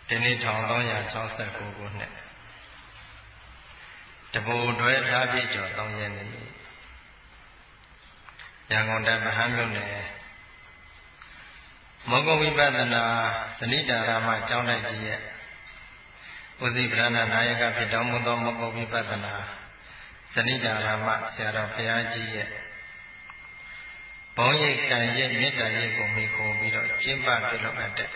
ဒီနေ့1369ခုနှစ်တပူတွဲဓာပြည့်ကျော်3ရက်နေ့ရန်ကုန်တိုင်းမဟန်းမြို့နယ်မောဂဝိပဿနာဇဏိတာရမကျောင်းတိုက်ကြီးရဲ့ဦးစီးဗရဏနာယကဖြစ်တော်မူသောမောဂဝိပဿနာဇဏိတာရမဆရာတော်ဘုရားကြီးရဲ့ဘုန်းရိပ်ကံရိပ်မေတ္တာရိပ်ကိုမိခိုးပြီးတော့ကျင့်ပပြုလုပ်အပ်တဲ့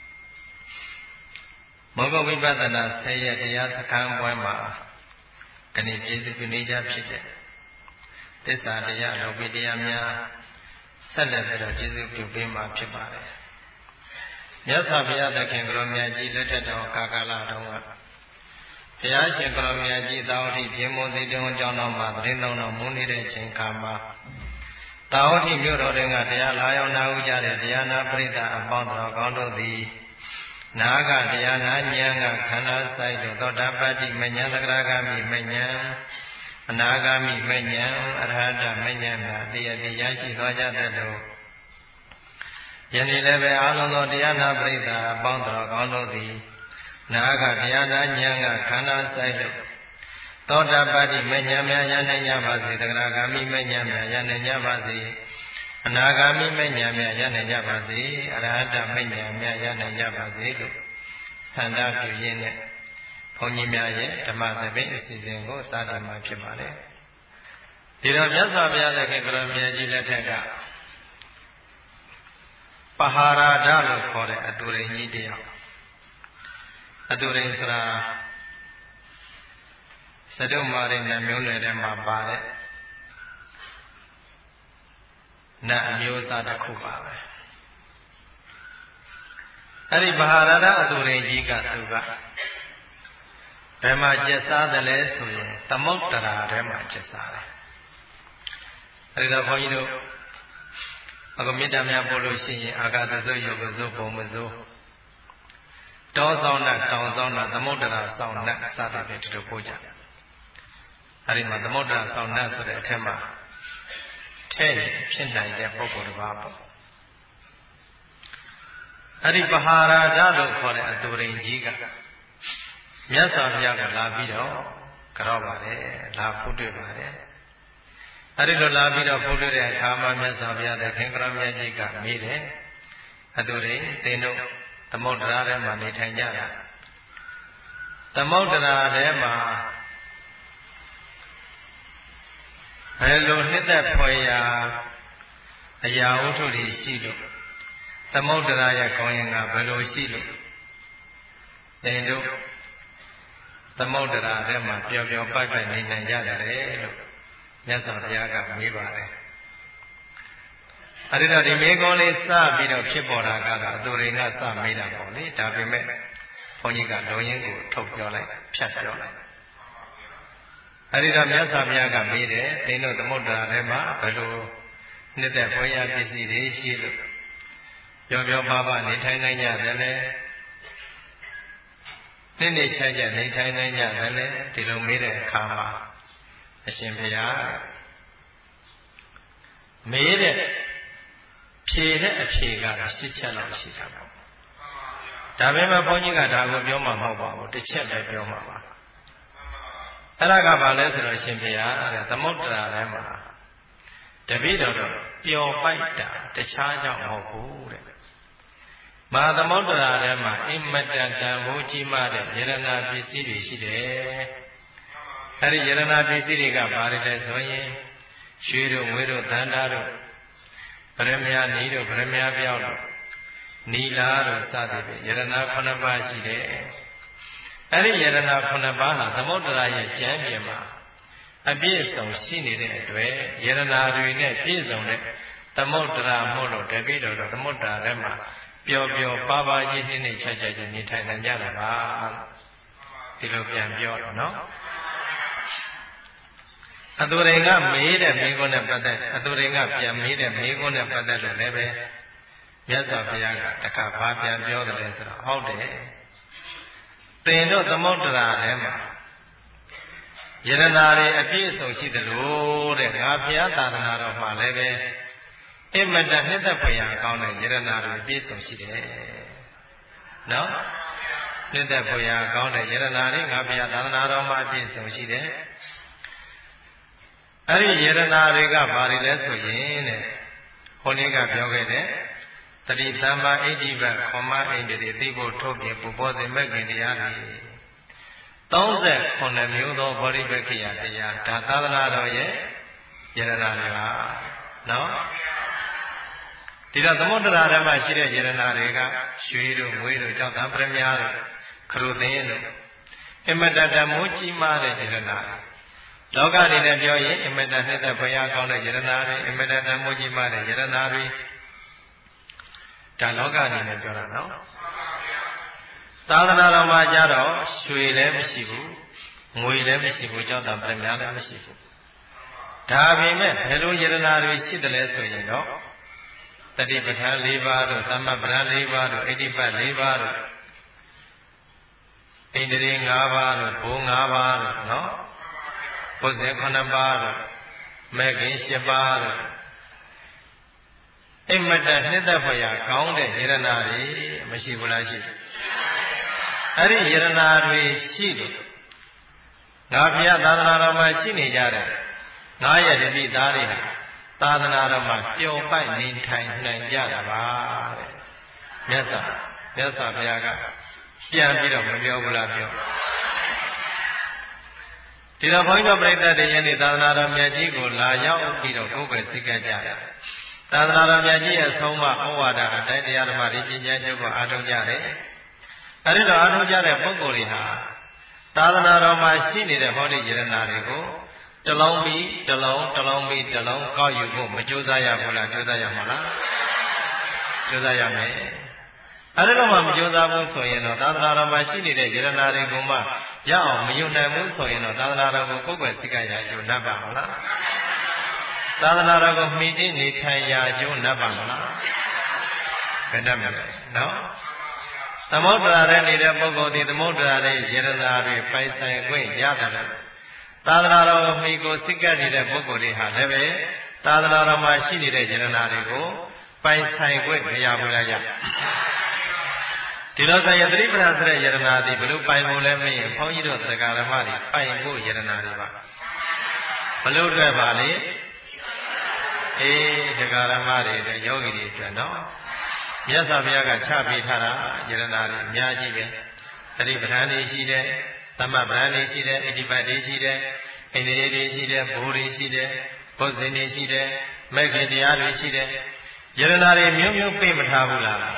မောဂဝိပဿနာ10ရက်တရားစခန်းပွဲမှာကနေ့ကျေးဇူးပြုနေကြဖြစ်တဲ့သစ္စာတရားလောကီတရားများဆက်လက်ပြီးတော့ကျေးဇူးပြုပေးမှာဖြစ်ပါတယ်။မြတ်စွာဘုရားသခင်ကိုရောမြတ်ကြီးလက်ထက်တော်ကာလတော်ကဘုရားရှင်ကိုရောမြတ်ကြီးသာဝတိပြင်းမွန်သေးတုံကျောင်းတော်မှာသတင်းတော်မူနေတဲ့ချိန်ခါမှာသာဝတိမြို့တော်တွင်ကတရားလာရောက်နာဦးကြတဲ့တရားနာပရိသတ်အပေါင်းတော်ကောင်းတို့သည်နာဂတရားနာဉာဏ်ကခန္ဓာဆိုင်သောသောတာပတ္တိမဉ္ဇဏ်သဂရဂမိမဉ္ဇဏ်အနာဂမိမဉ္ဇဏ်အရဟတမဉ္ဇဏ်များတရားရရှိသွားကြတဲ့တို့ယနေ့လည်းပဲအာလုံးသောတရားနာပရိသတ်အပေါင်းတော်ကောင်းတို့သည်နာဂတရားနာဉာဏ်ကခန္ဓာဆိုင်သောတာပတ္တိမဉ္ဇဏ်များရနိုင်ကြပါစေသဂရဂမိမဉ္ဇဏ်များရနိုင်ကြပါစေအနာဂါမိမဉ္ဇဏ်များရနိုင်ကြပါစေအရဟတမဉ္ဇဏ်များရနိုင်ကြပါစေလို့ဆန္ဒပြုရင်းနဲ့ဘုန်းကြီးများရဲ့ဓမ္မသဘင်အစီအစဉ်ကိုစတင်မှာဖြစ်ပါတယ်ဒီတော့မြတ်စွာဘုရားသခင်ကိုရောမြတ်ကြီးလက်ထက်ကပဟာရဒလို့ခေါ်တဲ့အတူရိန်ကြီးတရားအတူရိန်ဆိုတာစတုမာရိနှမျိုးနွယ်ထဲမှာပါတဲ့နတ်အမျိုးအစားတစ်ခုပါပဲအဲ့ဒီမဟာရဒအတူရိန်ကြီးကသူကဘယ်မှာကျက်စားတယ်လဲဆိုရင်သမုဒ္ဒရာထဲမှာကျက်စားတယ်အဲ့ဒီတော့ဘုန်းကြီးတို့အခုမေတ္တာများပို့လို့ရှိရင်အာဂတသုယောဂသုဘုံမဇုတောဆောင်နဲ့တောင်ဆောင်နဲ့သမုဒ္ဒရာဆောင်နဲ့စသဖြင့်ဒီလိုပို့ကြအဲ့ဒီမှာသမုဒ္ဒရာဆောင်နဲ့ဆိုတဲ့အထက်မှာထဲ့ဖြစ်နိုင်တဲ့ပုဂ္ဂိုလ်တစ်ပါးပေါ့အဲ့ဒီပဟာရဒလို့ခေါ်တဲ့အတူရိန်ကြီးကမြတ်စွာဘုရားကလာပြီးတော့ကြောက်ပါတယ်လာဖို့တွေ့ပါတယ်အဲ့ဒီလိုလာပြီးတော့ဖို့တွေ့တဲ့အခါမှာမြတ်စွာဘုရားတဲ့ခင်္ကရမြတ်ကြီးကမေးတယ်အတူရိန်သင်တို့သမုဒ္ဒရာထဲမှာနေထိုင်ကြတာသမုဒ္ဒရာထဲမှာဘယ်လိုနှစ်သက်ဖွယ်ရာအရာဝတ္ထုတွေရှိလို့သမုဒ္ဒရာရဲ့ကောင်းရင်ကဘယ်လိုရှိလို့သင်တို့သမုဒ္ဒရာထဲမှာပျော်ပျော်ပိုက်ပိုက်နေနိုင်ကြတယ်လို့မြတ်စွာဘုရားကမေးပါတယ်အဲဒီတော့ဒီမေးခွန်းလေးစပြီးတော့ဖြစ်ပေါ်တာကတော့အတူရိန်ကစမေးတာပေါ့လေဒါပေမဲ့ဘုန်းကြီးကလုံရင်းကိုထုတ်ပြောလိုက်ဖြတ်ပြောလိုက်အဲဒီတော့မြတ်စွာဘုရားကမေးတယ်သင်တို့သမုဒ္ဒရာထဲမှာဘယ်လိုနှစ်သက်ဖွယ်ရာပစ္စည်းတွေရှိလို့ပြောပြောပါပါနေထိုင်နိုင်ကြတယ်လေနေ့ချမ်းချမ်းနေထိုင်နိုင်ကြတယ်လေဒီလိုမေးတဲ့အခါမှာအရှင်ဘုရားမေးတဲ့ဖြေတဲ့အဖြေကတော့ရှစ်ချက်လောက်ရှိတာပေါ့ဒါပေမဲ့ဘုန်းကြီးကဒါကိုပြောမှမဟုတ်ပါဘူးတစ်ချက်ပဲပြောမှာပါအဲ့ဒါကဘာလဲဆိုတော့ရှင်ဘုရားတဲ့သမုဒ္ဒရာထဲမှာတပည့်တော်တို့ပျော်ပိုက်တာတခြားကြောင့်မဟုတ်ဘူးတဲ့မဟာသမုဒ္ဒရာထဲမှာအင်မတန်တန်ဖိုးကြီးမားတဲ့ယရဏပစ္စည်းတွေရှိတယ်အဲ့ဒီယရဏပစ္စည်းတွေကဘာတွေလဲဆိုရင်ရွှေတို့ငွေတို့သန္တာတို့ဗရမယနီတို့ဗရမယပြောက်တို့နီလာတို့စသဖြင့်ယရဏ9ပါးရှိတယ်အဲ့ဒီယရဏ9ပါးဟာသမုဒ္ဒရာရဲ့ကျမ်းပြင်မှာအပြည့်စုံရှိနေတဲ့အတွက်ယရဏတွေနဲ့ပြည့်စုံတဲ့သမုဒ္ဒရာမို့လို့တပိတော်သမုဒ္ဒရာထဲမှာပျော်ပျော်ပါပါချင်းနှိမ့်ချချချင်းနေထိုင်နိုင်ကြတာပါဒီလိုပြန်ပြောတော့နော်အတူရိန်ကမေးတဲ့မေးခွန်းနဲ့ပတ်သက်အတူရိန်ကပြန်မေးတဲ့မေးခွန်းနဲ့ပတ်သက်လို့လည်းပဲမြတ်စွာဘုရားကတခါဘာပြန်ပြောတယ်လဲဆိုတော့ဟုတ်တယ်သင်တို့သမုဒ္ဒရာထဲမှာယရဏတွေအပြည့်အစုံရှိသလိုတဲ့ငါဘုရားသာသနာတော်မှာလည်းပဲအမတန်နှစ်သက်ဖွယ်ရာကောင်းတဲ့ယရဏတွေအပြည့်အစုံရှိတယ်နော်နှစ်သက်ဖွယ်ရာကောင်းတဲ့ယရနာတွေငါဘုရားသာသနာတော်မှာအပြည့်စုံရှိတယ်အဲ့ဒီယရနာတွေကဘာတွေလဲဆိုရင်တဲ့ဟိုနေ့ကပြောခဲ့တဲ့တတိသမ္မာဣတိပခောမဣန္ဒြေသိဖို့ထုတ်ပြပုပောသေမဂ္ဂင်တရားတွေ39မျိုးသောဗောဓိပက္ခိယတရားဒါသာသနာတော်ရဲ့ယရနာတွေပါနော်ဒီတော့သမုဒ္ဒရာထဲမှာရှိတဲ့ယရနာတွေကရွှေတို့ငွေတို့ကြောင့်သံပရမများတို့ခရုသင်းတို့အမတတမိုးကြီးမားတဲ့ယရနာလောကအနေနဲ့ပြောရင်အမတနှစ်သက်ဖွယ်ရာကောင်းတဲ့ယရနာတွေအမတတမိုးကြီးမားတဲ့ယရနာတွေဒါလောကအနေနဲ့ပြောတာနော်သာသနာတော်မှာကြတော့ရွှေလည်းမရှိဘူးငွေလည်းမရှိဘူးကြောင့်သံပရမများလည်းမရှိဘူးဒါပေမဲ့ဘယ်လိုယရနာတွေရှိတယ်လဲဆိုရင်တော့တတိပဋ္ဌာန်၄ပါးတို့သမ္မပဒံ၄ပါးတို့ဣတိပတ်၄ပါးတို့ဣန္ဒြေ၅ပါးတို့ဘုံ၅ပါးတို့နော်ဘုဇဉ်9ပါးတို့မေခင်10ပါးတို့အိမတနှစ်သက်ဖွယ်ရာကောင်းတဲ့ယရနာတွေမရှိဘူးလားရှိအဲ့ဒီယရနာတွေရှိတယ်ငါဘုရားသာသနာတော်မှာရှိနေကြတဲ့ငါရဲ့တပိသားတွေသာသနာတော်မှာပျော်ပိုက်နေထိုင်နိုင်ကြတာပါတဲ့မြတ်စွာဘုရားကပြန်ပြီးတော့မပြောဘူးလားပြောဒီတော့ဘုန်းကြီးတို့ပြိဿတွေယနေ့သာသနာတော်မြတ်ကြီးကိုလာရောက်ပြီးတော့ကိုယ်ပဲစိတ်ကကြတယ်သာသနာတော်မြတ်ကြီးရဲ့ဆုံးမဩဝါဒအတိုင်းတရားဓမ္မတွေပညာချုပ်ကိုအားထုတ်ကြတယ်အဲဒီတော့အားထုတ်ကြတဲ့ပုဂ္ဂိုလ်တွေဟာသာသနာတော်မှာရှိနေတဲ့ဟောဒီယရနာတွေကိုတလုံးပြီးတလုံးကောက်ယူဖို့မကြိုးစားရဘူးလားကြိုးစားရမှာလားကြိုးစားရမယ်အဲဒီတော့မှမကြိုးစားဘူးဆိုရင်တော့သာသနာတော်မှာရှိနေတဲ့ယရနာတွေကိုမှရအောင်မယူနိုင်ဘူးဆိုရင်တော့သာသနာတော်ကိုကိုယ်ပဲစိတ်ကရကြိုးနှပ်ပါမလားသာသနာတော်ကိုမှီတည်နေထိုင်ရာကျိုးနှပ်ပါမလားဘယ်နှပ်မလဲနော်သမုဒ္ဒရာထဲနေတဲ့ပုဂ္ဂိုလ်ဒီသမုဒ္ဒရာရဲ့ယရနာတွေပိုင်ဆိုင်ခွင့်ရတယ်သာသနာတော်ကိုမှီကိုစိတ်ကပ်နေတဲ့ပုဂ္ဂိုလ်တွေဟာလည်းပဲသာသနာတော်မှာရှိနေတဲ့ယရနာတွေကိုပိုင်ဆိုင်ခွင့်မရဘူးလားရဒီလိုဆိုရင်သတိပဋ္ဌာန်ဆိုတဲ့ယရနာတွေဘယ်လိုပိုင်ဖို့လဲမရင်ဘုန်းကြီးတို့သက္ကာရမတွေပိုင်ဖို့ယရနာတွေပါဘလို့အတွက်ပါလေအေးသက္ကာရမတွေအတွက်ယောဂီတွေအတွက်နော်မြတ်စွာဘုရားကချပေးထားတာယရနာတွေအများကြီးပဲသတိပဋ္ဌာန်တွေရှိတယ်သမ္မာပဒံတွေရှိတယ်ဣတိပတ်တွေရှိတယ်ဣန္ဒြေတွေရှိတယ်ဘိုးတွေရှိတယ်ဘုဇဉ်တွေရှိတယ်မေခင်တရားတွေရှိတယ်ယရနာတွေမျိုးမျိုးပြေးမထားဘူးလား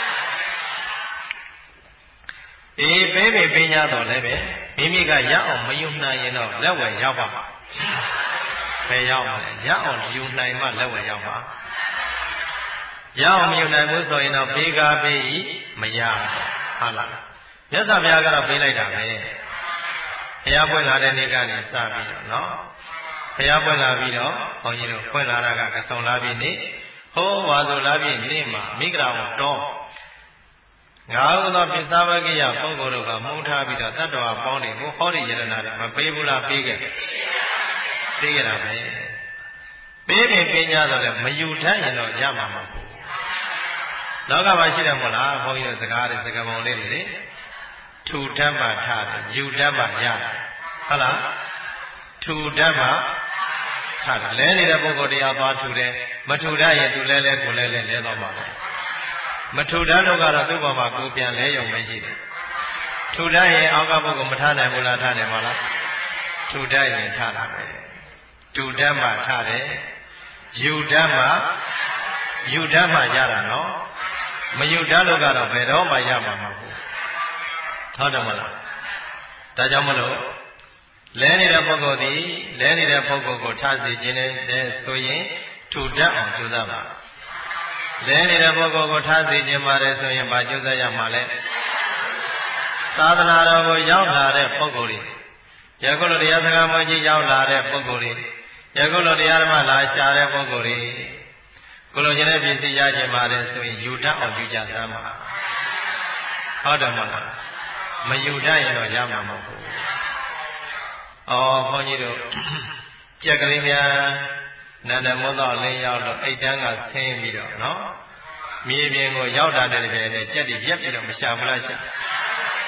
အေးပေးပေးပညာတော်လည်းပဲမိမိကရအောင်မယူနိုင်ရင်တော့လက်ဝယ်ရောက်ပါဘယ်ရောက်မလဲရအောင်ယူနိုင်မှလက်ဝယ်ရောက်ပါရအောင်မယူနိုင်ဘူးဆိုရင်တော့ပေးကားပေးဤမရဟုတ်လားမြတ်စွာဘုရားကတော့ပေးလိုက်တာပဲဘုရားပွင့်လာတဲ့နေ့ကနေစပြီးတော့နော်ဘုရားပွင့်လာပြီးတော့ဘုန်းကြီးတို့ပွင့်လာတာကကဆုံလာပြီးနေ့ဟောဝါဆိုလာပြီးနေ့မှာမိဂရာဝတော်ငါးဦးသောပိဿဝကိယပုဂ္ဂိုလ်တို့ကမှုန်းထားပြီးတော့တတ္တဝါပေါင်းတွေကိုဟောဒီယရနာတွေမပေးဘူးလားပေးခဲ့ပေးခဲ့တာပဲပေးပင်ပညာတော့လည်းမယူထမ်းရင်တော့ရမှာမဟုတ်ဘူးလောကမှာရှိတယ်မို့လားဘုန်းကြီးတို့စကားတွေစကားပုံလေးတွေလေထူတတ်မှထားတယ်ယူတတ်မှရတယ်ဟုတ်လားထူတတ်မှထားတယ်လဲနေတဲ့ပုဂ္ဂိုလ်တရားသွားထူတယ်မထူတတ်ရင်သူလဲကိုလဲတော့မှာပဲမထူတတ်လို့ကတော့သူ့ဘောမှာကိုပြန်လဲရုံပဲရှိတယ်ထူတတ်ရင်အောက်ကပုဂ္ဂိုလ်မထားနိုင်ဘူးလားထားနိုင်ပါလားထူတတ်ရင်ထားတာပဲထူတတ်မှထားတယ်ယူတတ်မှရတာနော်မယူတတ်လို့ကတော့ဘယ်တော့မှရမှာမဟုတ်ဘူးဟုတ်တယ်မလားဒါကြောင့်မလို့လဲနေတဲ့ပုဂ္ဂိုလ်သည်လဲနေတဲ့ပုဂ္ဂိုလ်ကိုထားစေခြင်းနဲ့ဆိုရင်ထူတတ်အောင်ကြိုးစားပါလဲနေတဲ့ပုဂ္ဂိုလ်ကိုထားစေခြင်းပါတယ်ဆိုရင်ဘာကြိုးစားရမှာလဲသာသနာတော်ကိုရောက်လာတဲ့ပုဂ္ဂိုလ်တွေယခုလိုတရားစကားမကြီးရောက်လာတဲ့ပုဂ္ဂိုလ်တွေယခုလိုတရားဓမ္မလာရှာတဲ့ပုဂ္ဂိုလ်တွေကိုလိုချင်တဲ့ပစ္စည်းရခြင်းပါတယ်ဆိုရင်ယူတတ်အောင်ယူကြသမ်းပါဟုတ်တယ်မလားမယူတတ်ရင်တော့ရမှာမဟုတ်ဘူး။အော်ဘုန်းကြီးတို့ကြက်ကလေးများနန္ဒမောသောလင်းရောက်လို့အိတ်တန်းကဆင်းပြီးတော့နော်မြေပြင်ကိုရောက်တာတဲ့တကယ်နဲ့ကြက်တွေရက်ပြီးတော့မရှာဘူးလားရှာ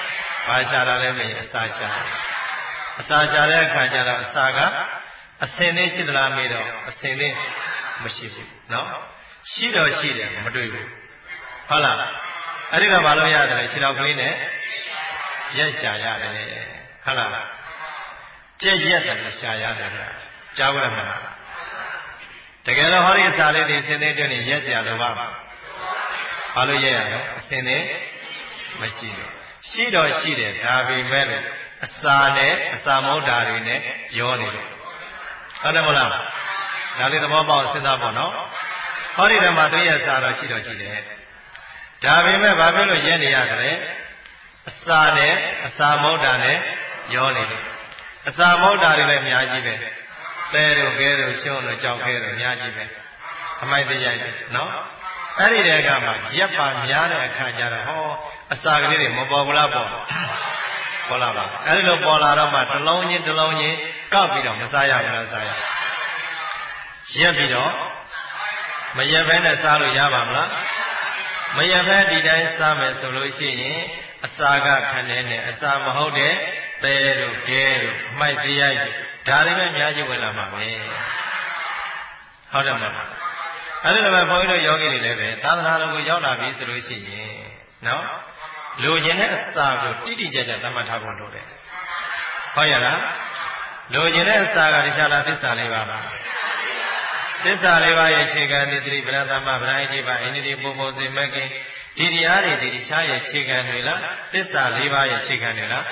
ဘာရှာတာလဲမင်းအစာရှာတဲ့အခါကျတော့အစာကအစင်လေးရှိသလားမေးတော့အစင်လေးမရှိဘူးနော်ရှိတော့ရှိတယ်မတွေ့ဘူးဟုတ်လားအဲ့ဒီတော့မလုပ်ရတယ်ခြေတော်ကလေးနဲ့ရက်ရှာရတယ်ဟုတ်လားကြက်ရက်တယ်ရှာရတယ်ကြားဘူးလားမလားတကယ်တော့ဟောဒီအစာလေးတွေစင်သေးတွင်းနေရက်ရှာလို့ပါဘာလို့ရက်ရလဲအစင်လေးမရှိဘူးရှိတော့ရှိတယ်ဒါပေမဲ့အစာနဲ့အစာမဟုတ်တာတွေနဲ့ရောနေတယ်ဟုတ်တယ်မလားဒါလေးသဘောပေါက်စဉ်းစားပေါ့နော်ဟောဒီဓမ္မတွေ့ရစာတော့ရှိတော့ရှိတယ်ဒါပေမဲ့ဘာဖြစ်လို့ရဲနေရတယ်အစာနဲ့အစာမဟုတ်တာနဲ့ရောနေတယ်အစာမဟုတ်တာတွေလည်းအများကြီးပဲတဲတို့ကဲတို့ရှုံးတို့ကြောက်ခဲတို့အများကြီးပဲအမိုက်တရားကြီးနော်အဲ့ဒီတည်းကမှရက်ပါများတဲ့အခါကျတော့ဟောအစာကလေးတွေမပေါ်ဘူးလားပေါ်လာပါအဲ့ဒီလိုပေါ်လာတော့မှတစ်လုံးချင်းကောက်ပြီးတော့မစားရဘူးလားစားရရက်ပြီးတော့မရက်ဘဲနဲ့စားလို့ရပါမလားမရက်ဘဲဒီတိုင်းစားမယ်ဆိုလို့ရှိရင်အစာကခဏနဲ့အစာမဟုတ်တဲ့တဲတို့ကဲတို့အမိုက်တရားကြီးဒါတွေပဲအများကြီးဝင်လာမှာပဲဟုတ်တယ်မလားအဲ့ဒီလိုပဲဘုန်းကြီးတို့ယောဂီတွေလည်းပဲသာသနာတော်ကိုရောက်လာပြီဆိုလို့ရှိရင်နော်လိုချင်တဲ့အစာကိုတိတိကျကျသတ်မှတ်ထားဖို့လိုတယ်ဟုတ်ရလားလိုချင်တဲ့အစာကတရားလားသစ္စာလေးပါပါသစ္စာလေးပါးရဲ့ခြေခံသတိပဋ္ဌာသမ္မာပဋ္ဌာအိပါအိန္ဒိပုပ္ပောစေမကိဒီတရားတွေဒီတရားရဲ့ခြေခံတွေလားသစ္စာလေးပါးရဲ့ခြေခံတွေလား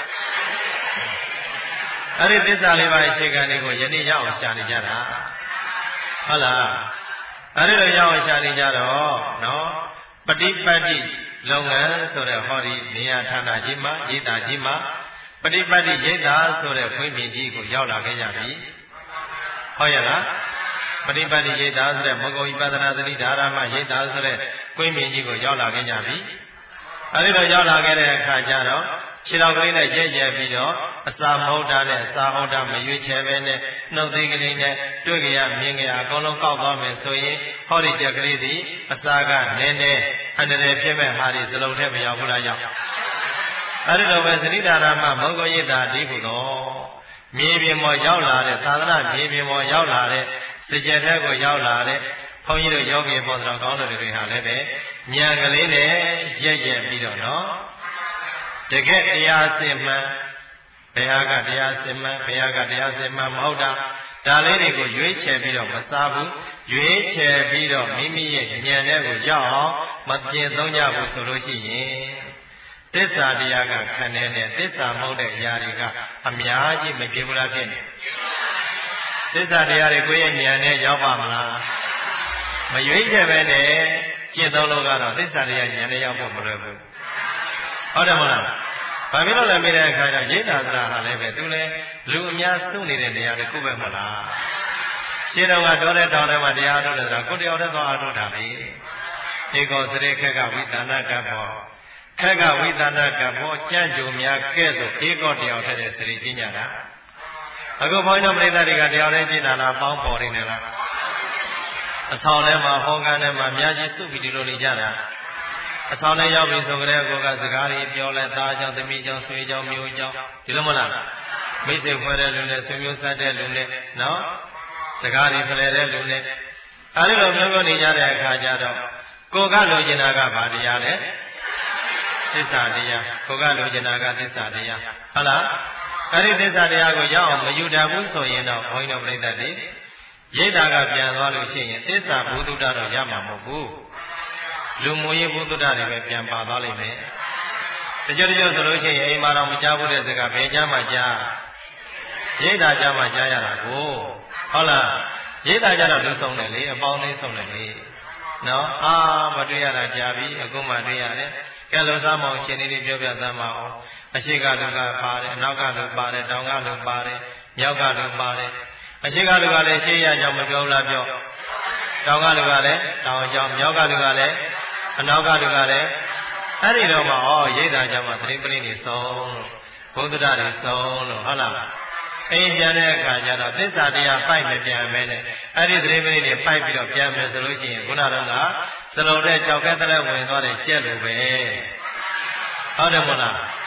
အဲ့ဒီသစ္စာလေးပါးရဲ့ခြေခံတွေကိုယနေ့ရအောင်ရှာနေကြတာဟုတ်လားအဲ့ဒီလိုရအောင်ရှာနေကြတော့နော်ပฏิပတ်တိလုပ်ငန်းဆိုတဲ့ဟောဒီနေရာဌာနကြီးမှာရိပ်သာကြီးမှာပฏิပတ်တိရိပ်သာဆိုတဲ့ခွင့်ပြင်ကြီးကိုရောက်လာခဲ့ကြပြီဟုတ်ရလားပฏิပတ်တိရိပ်သာဆိုတဲ့မဂ္ဂဝိပဿနာသတိဓာရမရိပ်သာဆိုတဲ့ခွင့်ပြင်ကြီးကိုရောက်လာခဲ့ကြပြီအဲဒီတော့ရောက်လာခဲ့တဲ့အခါကျတော့ခြေတော်ကလေးနဲ့ကြဲကြဲပြီးတော့အစာမဟုတ်တာနဲ့အစာဟုတ်တာမရွေးချယ်ပဲနဲ့နှုတ်သေးကလေးနဲ့တွေ့ကြရမြင်ကြရအကုန်လုံးကောက်သွားမယ်ဆိုရင်ဟောဒီကြက်ကလေးဒီအစာကနည်းနည်းအန္တရာယ်ဖြစ်မဲ့ဟာဒီစလုံးထဲမရောက်ဘူးလားရောက်အဲဒီလိုပဲသတိဓာရမမုဂ္ဂရိတာဒီဟုတော့မြေပြင်ပေါ်ရောက်လာတဲ့သာသနာမြေပြင်ပေါ်ရောက်လာတဲ့စကြယ်ထဲကိုရောက်လာတဲ့ဘုန်းကြီးတို့ယောဂီပေါ်တော်ကောင်းတော်တွေဟာလည်းပဲဉာဏ်ကလေးနဲ့ရက်ပြီးတော့နော်တကယ်တရားစင်မှန်ဘယ်ဟာကတရားစင်မှန်ဘယ်ဟာကတရားစင်မှန်မဟုတ်တာဒါလေးတွေကိုရွေးချယ်ပြီးတော့မစားဘူးရွေးချယ်ပြီးတော့မိမိရဲ့ဉာဏ်နဲ့ကိုရောက်အောင်မကျင့်သုံးကြဘူးဆိုလို့ရှိရင်သစ္စာတရားကခန္ဓာနဲ့သစ္စာမဟုတ်တဲ့အရာတွေကအများကြီးမဖြစ်ဘူးလားဖြစ်နေသစ္စာတရားတွေကိုယ့်ရဲ့ဉာဏ်နဲ့ရောက်ပါမလားမရွေးချယ်ပဲနဲ့ကျင့်သုံးလို့ကတော့သစ္စာတရားဉာဏ်နဲ့ရောက်ဖို့မလွယ်ဘူးဟုတ်တယ်မလားဘာဖြစ်လို့လဲမေးတဲ့အခါကျရိတ်တာသရာဟာလည်းပဲသူလည်းလူအများစုနေတဲ့နေရာတစ်ခုပဲမလားရှင်းတော့ကတော့တဲ့တောင်းထဲမှာတရားထုတ်တယ်ဆိုတာကိုယ်တယောက်တည်းသွားအားထုတ်တာလေဧကောစရိခက်ကဝိသနာကဘောခက်ကဝိသနာကဘောကြံ့ကြုံများကဲ့သို့ဧကောတယောက်ထက်တဲ့စရိကျင့်ကြတာအခုဘုန်းကြီးတို့ပြိဿတွေကတယောက်တည်းကျင့်တာလားပေါင်းပေါ်နေတယ်လားအဆောင်ထဲမှာဟောကန်းထဲမှာအများကြီးစုပြီးဒီလိုနေကြတာအဆောင်ထဲရောက်ပြီဆိုကြတဲ့ကိုကစကားတွေပြောလဲသားကြောင့်သမီးကြောင့်ဆွေကြောင့်မျိုးကြောင့်ဒီလိုမလားမိတ်ဆွေဖွဲ့တဲ့လူနဲ့ဆွေမျိုးဆက်တဲ့လူနဲ့နော်စကားတွေဖလှယ်တဲ့လူနဲ့အဲဒီလိုမျိုးနေကြတဲ့အခါကျတော့ကိုကလိုချင်တာကဘာတရားလဲသစ္စာတရားကိုကလိုချင်တာကသစ္စာတရားဟုတ်လားအဲဒီသစ္စာတရားကိုရောက်အောင်မယူတတ်ဘူးဆိုရင်တော့ဘုန်းကြီးတို့ပြိဿတွေရိတ်တာကပြန်သွားလို့ရှိရင်သစ္စာဘုဒ္ဓတော့ရမှာမဟုတ်ဘူးလူမှုရေးဘုဒ္ဓတွေပဲပြန်ပါသွားလိမ့်မယ်တချို့ဆိုလို့ရှိရင်အိမ်မှာတော့မကြားဘူးတဲ့စကားဘယ်ကြားမှကြားရိတ်တာကြားမှကြားရတာကိုဟုတ်လားရိတ်တာကြားတော့လူဆုံးတယ်လေအပေါင်းလေးဆုံးတယ်လေနော်မတွေ့ရတာကြားပြီအခုမှတွေ့ရတယ်ကဲလို့သားမောင်ရှင်လေးပြောပြသမ်းပါအောင်အရှိကလူကပါတယ်အနောက်ကလူပါတယ်တောင်ကလူပါတယ်မြောက်ကလူပါတယ်အရှိကလူကလည်းရှေးရကြောင်မပြောလားပြောတောင်ကလူကလည်းတောင်ကြောင်မြောက်ကလူကလည်းအနောက်ကလူကလည်းအဲ့ဒီတော့မှရိတ်တာကြောင့်မှသတိပဋိနေဆုံးလို့ဘုဒ္ဓတာတွေဆုံးလို့ဟုတ်လားအိမ်ပြန်တဲ့အခါကျတော့သစ္စာတရားပိုက်မပြန်မဲနဲ့အဲ့ဒီသတိပဋိနေပိုက်ပြီးတော့ပြန်မယ်ဆိုလို့ရှိရင်ခုနတော့ကစလုံးတဲ့ကြောက်ကဲတဲ့ဝင်သွားတဲ့ကျက်လိုပဲဟုတ်တယ်မို့လား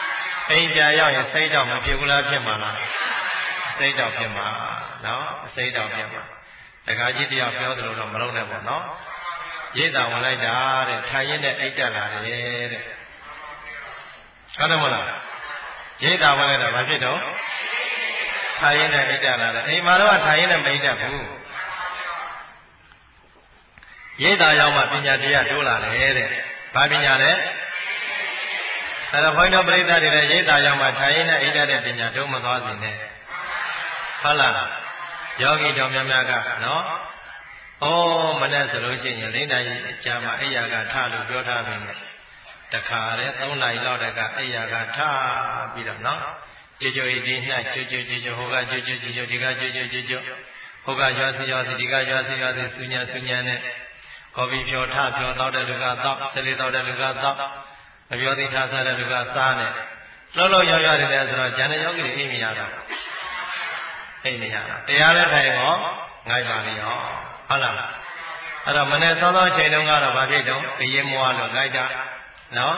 အိမ်ပြန်ရောက်ရင်စိတ်တော့မဖြစ်ဘူးလားဖြစ်မှာလားစိတ်တော့ဖြစ်မှာနော်စိတ်တော့ဖြစ်မှာတခါကြီးတယောက်ပြောသလိုတော့မလုပ်နဲ့ပေါ့နော်ရိတ်တာဝင်လိုက်တာတဲ့ထိုင်ရင်းနဲ့အိတ်တက်လာတယ်တဲ့ဟုတ်တယ်မလားရိတ်တာဝင်လိုက်တာဘာဖြစ်တော့ထိုင်ရင်းနဲ့အိတ်တက်လာတယ်အိမ်မှာတော့ထိုင်ရင်းနဲ့မအိတ်တက်ဘူးရိတ်တာရောက်မှပညာတရားတိုးလာတယ်တဲ့ဘာပညာလဲအဲ့တော့ဘုန်းတော်ပရိသတ်တွေလည်းရိတ်တာရောက်မှထိုင်ရင်းနဲ့အိတ်တက်တဲ့ပညာတိုးမသွားစေနဲ့ဟုတ်လားယောဂီတော်များများကနော်မနဲ့ဆိုလို့ရှိရင်လိမ့်တိုင်းအကြာမှာအိယာကထလို့ပြောထားတယ်တခါလေ3နာရီလောက်တကအိယာကထပြီးတော့နော်ကြွကြွဒီနှက်ကြွကြွဟိုကကြွကြွဒီကကြွကြွဟိုကရွာစီဒီကရွာစီစူညံနဲ့ကော်ဖီဖြောထဖြောတော့တဲ့လူကတောက်စလေးတော့တဲ့လူကတောက်မပြောသေးထားစားတဲ့လူကစားနဲ့လှရောက်ရတယ်ဆိုတော့ဉာဏ်ယောဂီတွေအိမ်မရတာအိမ်မရတာတရားလည်းထိုင်ရောငိုက်ပါလေရောဟုတ်လားအဲ့တော့မနေ့စောစောချိန်တုန်းကတော့ဗာဖြစ်တော့အရင်မွားလို့ငိုက်တာနော်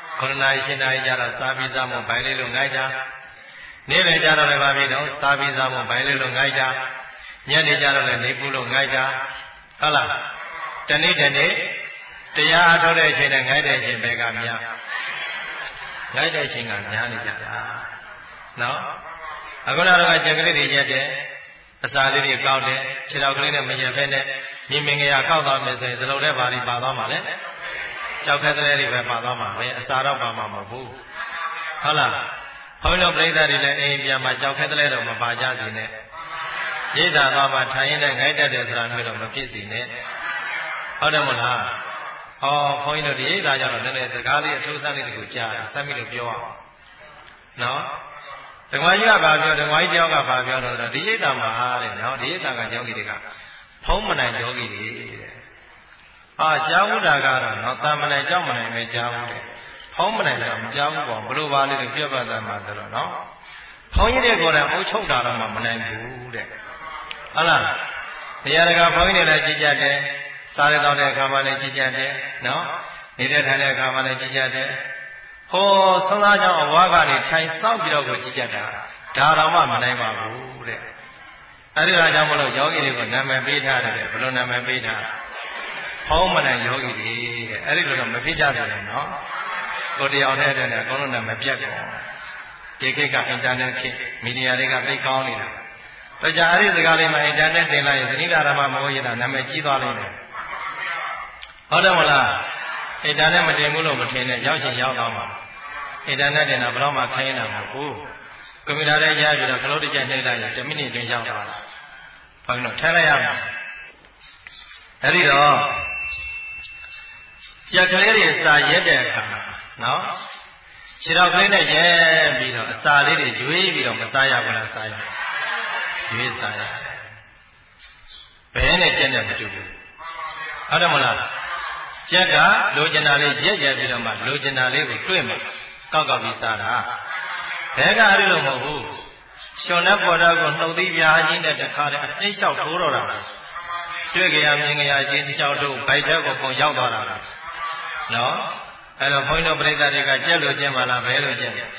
9နာရီ10နာရီကျတော့စားပြီးသားမို့ဘိုင်လေးလို့ငိုက်တာနေ့လယ်ကျတော့လည်းဗာဖြစ်တော့စားပြီးသားမို့ဘိုင်လေးလို့ငိုက်တာညနေကျတော့လည်းနေပူလို့ငိုက်တာဟုတ်လားတနေ့တရားအထုတ်တဲ့အချိန်နဲ့ငိုက်တဲ့အချိန်ပဲကများငိုက်တဲ့အချိန်ကများနေကြတာနော်အခုနောက်တော့ကြက်ကလေးတွေရက်တယ်အစာလေးတွေကောက်တယ်ခြေတော်ကလေးနဲ့မရက်ဖဲနဲ့မြင်မြင်ကြရကောက်သွားမယ်ဆိုရင်သလုံးထဲပါလိပါသွားမှာလေကြောက်ခက်တဲ့တွေပဲပါသွားမှာပဲအစာတော့ပါမှာမဟုတ်ဘူးဟုတ်လားဘုန်းတော်ပြိဿတွေလည်းအိမ်ပြန်မှာကြောက်ခက်တဲ့တော့မပါကြစေနဲ့ရိတ်တာသွားမှထိုင်ရင်းနဲ့ငိုက်တတ်တယ်ဆိုတာမျိုးတော့မဖြစ်စေနဲ့ဟုတ်တယ်မလားဘုန်းကြီးတို့ဒီရိတ်တာကြတော့လည်းစကားလေးအထူးဆန်းလေးတခုကြားဆက်ပြီးတော့ပြောအောင်နော်ဓမ္မကြီးကဘာပြောဓမ္မကြီးတယောက်ကဘာပြောတော့ဒီရိတ်တာမှာတဲ့နော်ဒီရိတ်တာကယောဂီတွေကဖုံးမနိုင်ယောဂီတွေတဲ့ကြားဘူးတာကတော့နော်တာမနိုင်ကြောက်မနိုင်ပဲကြားဘူးတဲ့ဖုံးမနိုင်လည်းမကြားဘူးပေါ့ဘလို့ပါလေးတွေပြတ်ပတ်သားမှာဆိုတော့နော်ဖုံးကြီးတွေကိုယ်တိုင်အုပ်ချုပ်တာတော့မှမနိုင်ဘူးတဲ့ဟုတ်လားတရားတကာဘုန်းကြီးတွေလည်းကြည်ကြတယ်စားရတော့တဲ့အခါမှလည်းကြည်ကြတယ်နော်နေတဲ့ထိုင်တဲ့အခါမှလည်းကြည်ကြတယ်ဆုံးသားကြောင့်အဝါကနေထိုင်စောက်ပြီးတော့ကိုကြည့်ကြတာဒါတော့မှမနိုင်ပါဘူးတဲ့အဲဒီဒါကြောင့်မလို့ယောဂီတွေကိုနာမည်ပေးထားတယ်ဘယ်လိုနာမည်ပေးထားဖုံးမနိုင်ယောဂီတွေတဲ့အဲဒီလိုတော့မဖြစ်ကြတယ်နော်ကိုတရားနဲ့တဲ့နဲ့အကုန်လုံးနာမည်ပြတ်ကုန်ဒီခေတ်ကအင်တာနက်ခေတ်မီဒီယာတွေကသိကောင်းနေတာဒါကြောင့်အဲဒီစကားလေးမှာအင်တာနက်တင်လိုက်ရင်သတိဓမ္မမဟုတ်ရတာနာမည်ကြီးသွားလိမ့်မယ်ဟုတ်တယ်မလားအင်တာနက်မတင်ဘူးလို့မထင်နဲ့ရောက်ချင်းရောက်သွားမှာအင်တာနက်တင်တာဘယ်တော့မှခိုင်းနေတာမဟုတ်ဘူးကွန်ပျူတာထဲရပြီးတော့ခလုံးတစ်ချက်နှိပ်လိုက်ရင်10မိနစ်တွင်ရောက်သွားတာဘာလို့လဲထည့်လိုက်ရမှာအဲဒီတော့ကြက်ကလေးတွေစာရက်တဲ့အခါနော်ခြေတော်ကလေးနဲ့ရက်ပြီးတော့အစာလေးတွေရွေးပြီးတော့မစားရဘူးလားစားရရွေးစားရဘယ်နဲ့ကျက်နဲ့မတူဘူးဟုတ်တယ်မလားကျက်ကလိုချင်တာလေးရက်ရက်ပြီးတော့မှလိုချင်တာလေးကိုတွေ့မှာကောက်ပြီးစားတာဘဲကအဲ့လိုမဟုတ်ဘူးရှင်နဲ့ပေါ်တော့ကိုနှုတ်သီးပြားကြီးနဲ့တခါတည်းအသိလျှောက်ထိုးတော့တာတွေ့ကြရမြင်ကြရချင်းလျှောက်တို့ဗိုက်တဲ့ကိုပုံရောက်သွားတာနော်အဲ့တော့ဘုန်းကြီးတို့ပြိဿတွေကကြက်လို့ကျင့်ပါလားဘဲလို့ကျင့်ဘယ်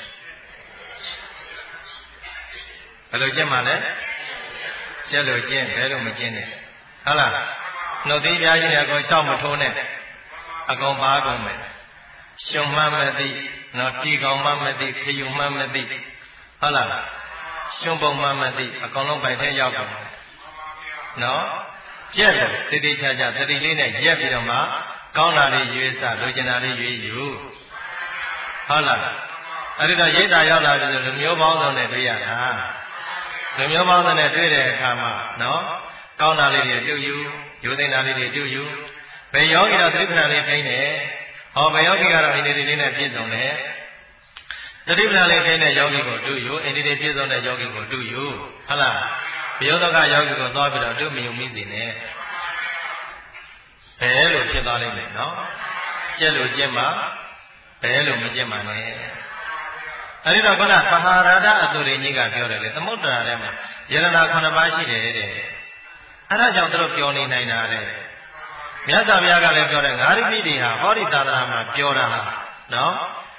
လိုကျင့်ပါလဲကျက်လို့ကျင့်ဘဲလို့မကျင့်နဲ့ဟုတ်လားနှုတ်သီးပြားကြီးနဲ့ကိုလျှောက်မထိုးနဲ့အကုန်ပါကုန်မယ်ရှင်မှမသိနော်တီကောင်မှမသိခယူမှမသိဟုတ်လားရှင်ပုံမှမသိအကောင်လုံးပိုက်ထဲရောက်ကုန်နော်ကြက်လို့တိတိကျကျတတိလေးနဲ့ရက်ပြီးတော့မှကောင်းတာလေးရွေးစားလိုချင်တာလေးရွေးယူဟုတ်လားအဲ့ဒီတော့ရိတ်တာရောက်လာပြီဆိုလူမျိုးပေါင်းစုံနဲ့တွေ့ရတာလူမျိုးပေါင်းစုံနဲ့တွေ့တဲ့အခါမှာနော်ကောင်းတာလေးတွေတူယူယူသိတာလေးတွေတူယူဘယ်ယောဂီတော့သတိပ္ပံလေးထိန်းတယ်ဘယ်ယောဂီကတော့အိန္ဒိတိလေးနဲ့ပြည့်စုံတယ်သတိပ္ပံလေးထိန်းတဲ့ယောဂီကိုတူယူအိန္ဒိတိပြည့်စုံတဲ့ယောဂီကိုတူယူဟုတ်လားဘယောဒကယောဂီကိုသွားပြီးတော့တူမယုံမိစေနဲ့ဘယ်လိုဖြစ်သွားလိမ့်မယ်နော်ကျက်လို့ကျင့်မှာဘယ်လိုမကျင့်မှာနဲ့အဲဒီတော့ခုနပဟာရဒအတုရိကြီးကပြောတယ်လေသမုဒ္ဒရာထဲမှာယရဏ9ပါးရှိတယ်တဲ့အဲဒါကြောင့်သူတို့ပြောနေနိုင်တာတဲ့မြတ်စွာဘုရားကလည်းပြောတယ်ငါးရိပိတွေဟာဟောဒီသာသနာမှာပြောတာဟာနော်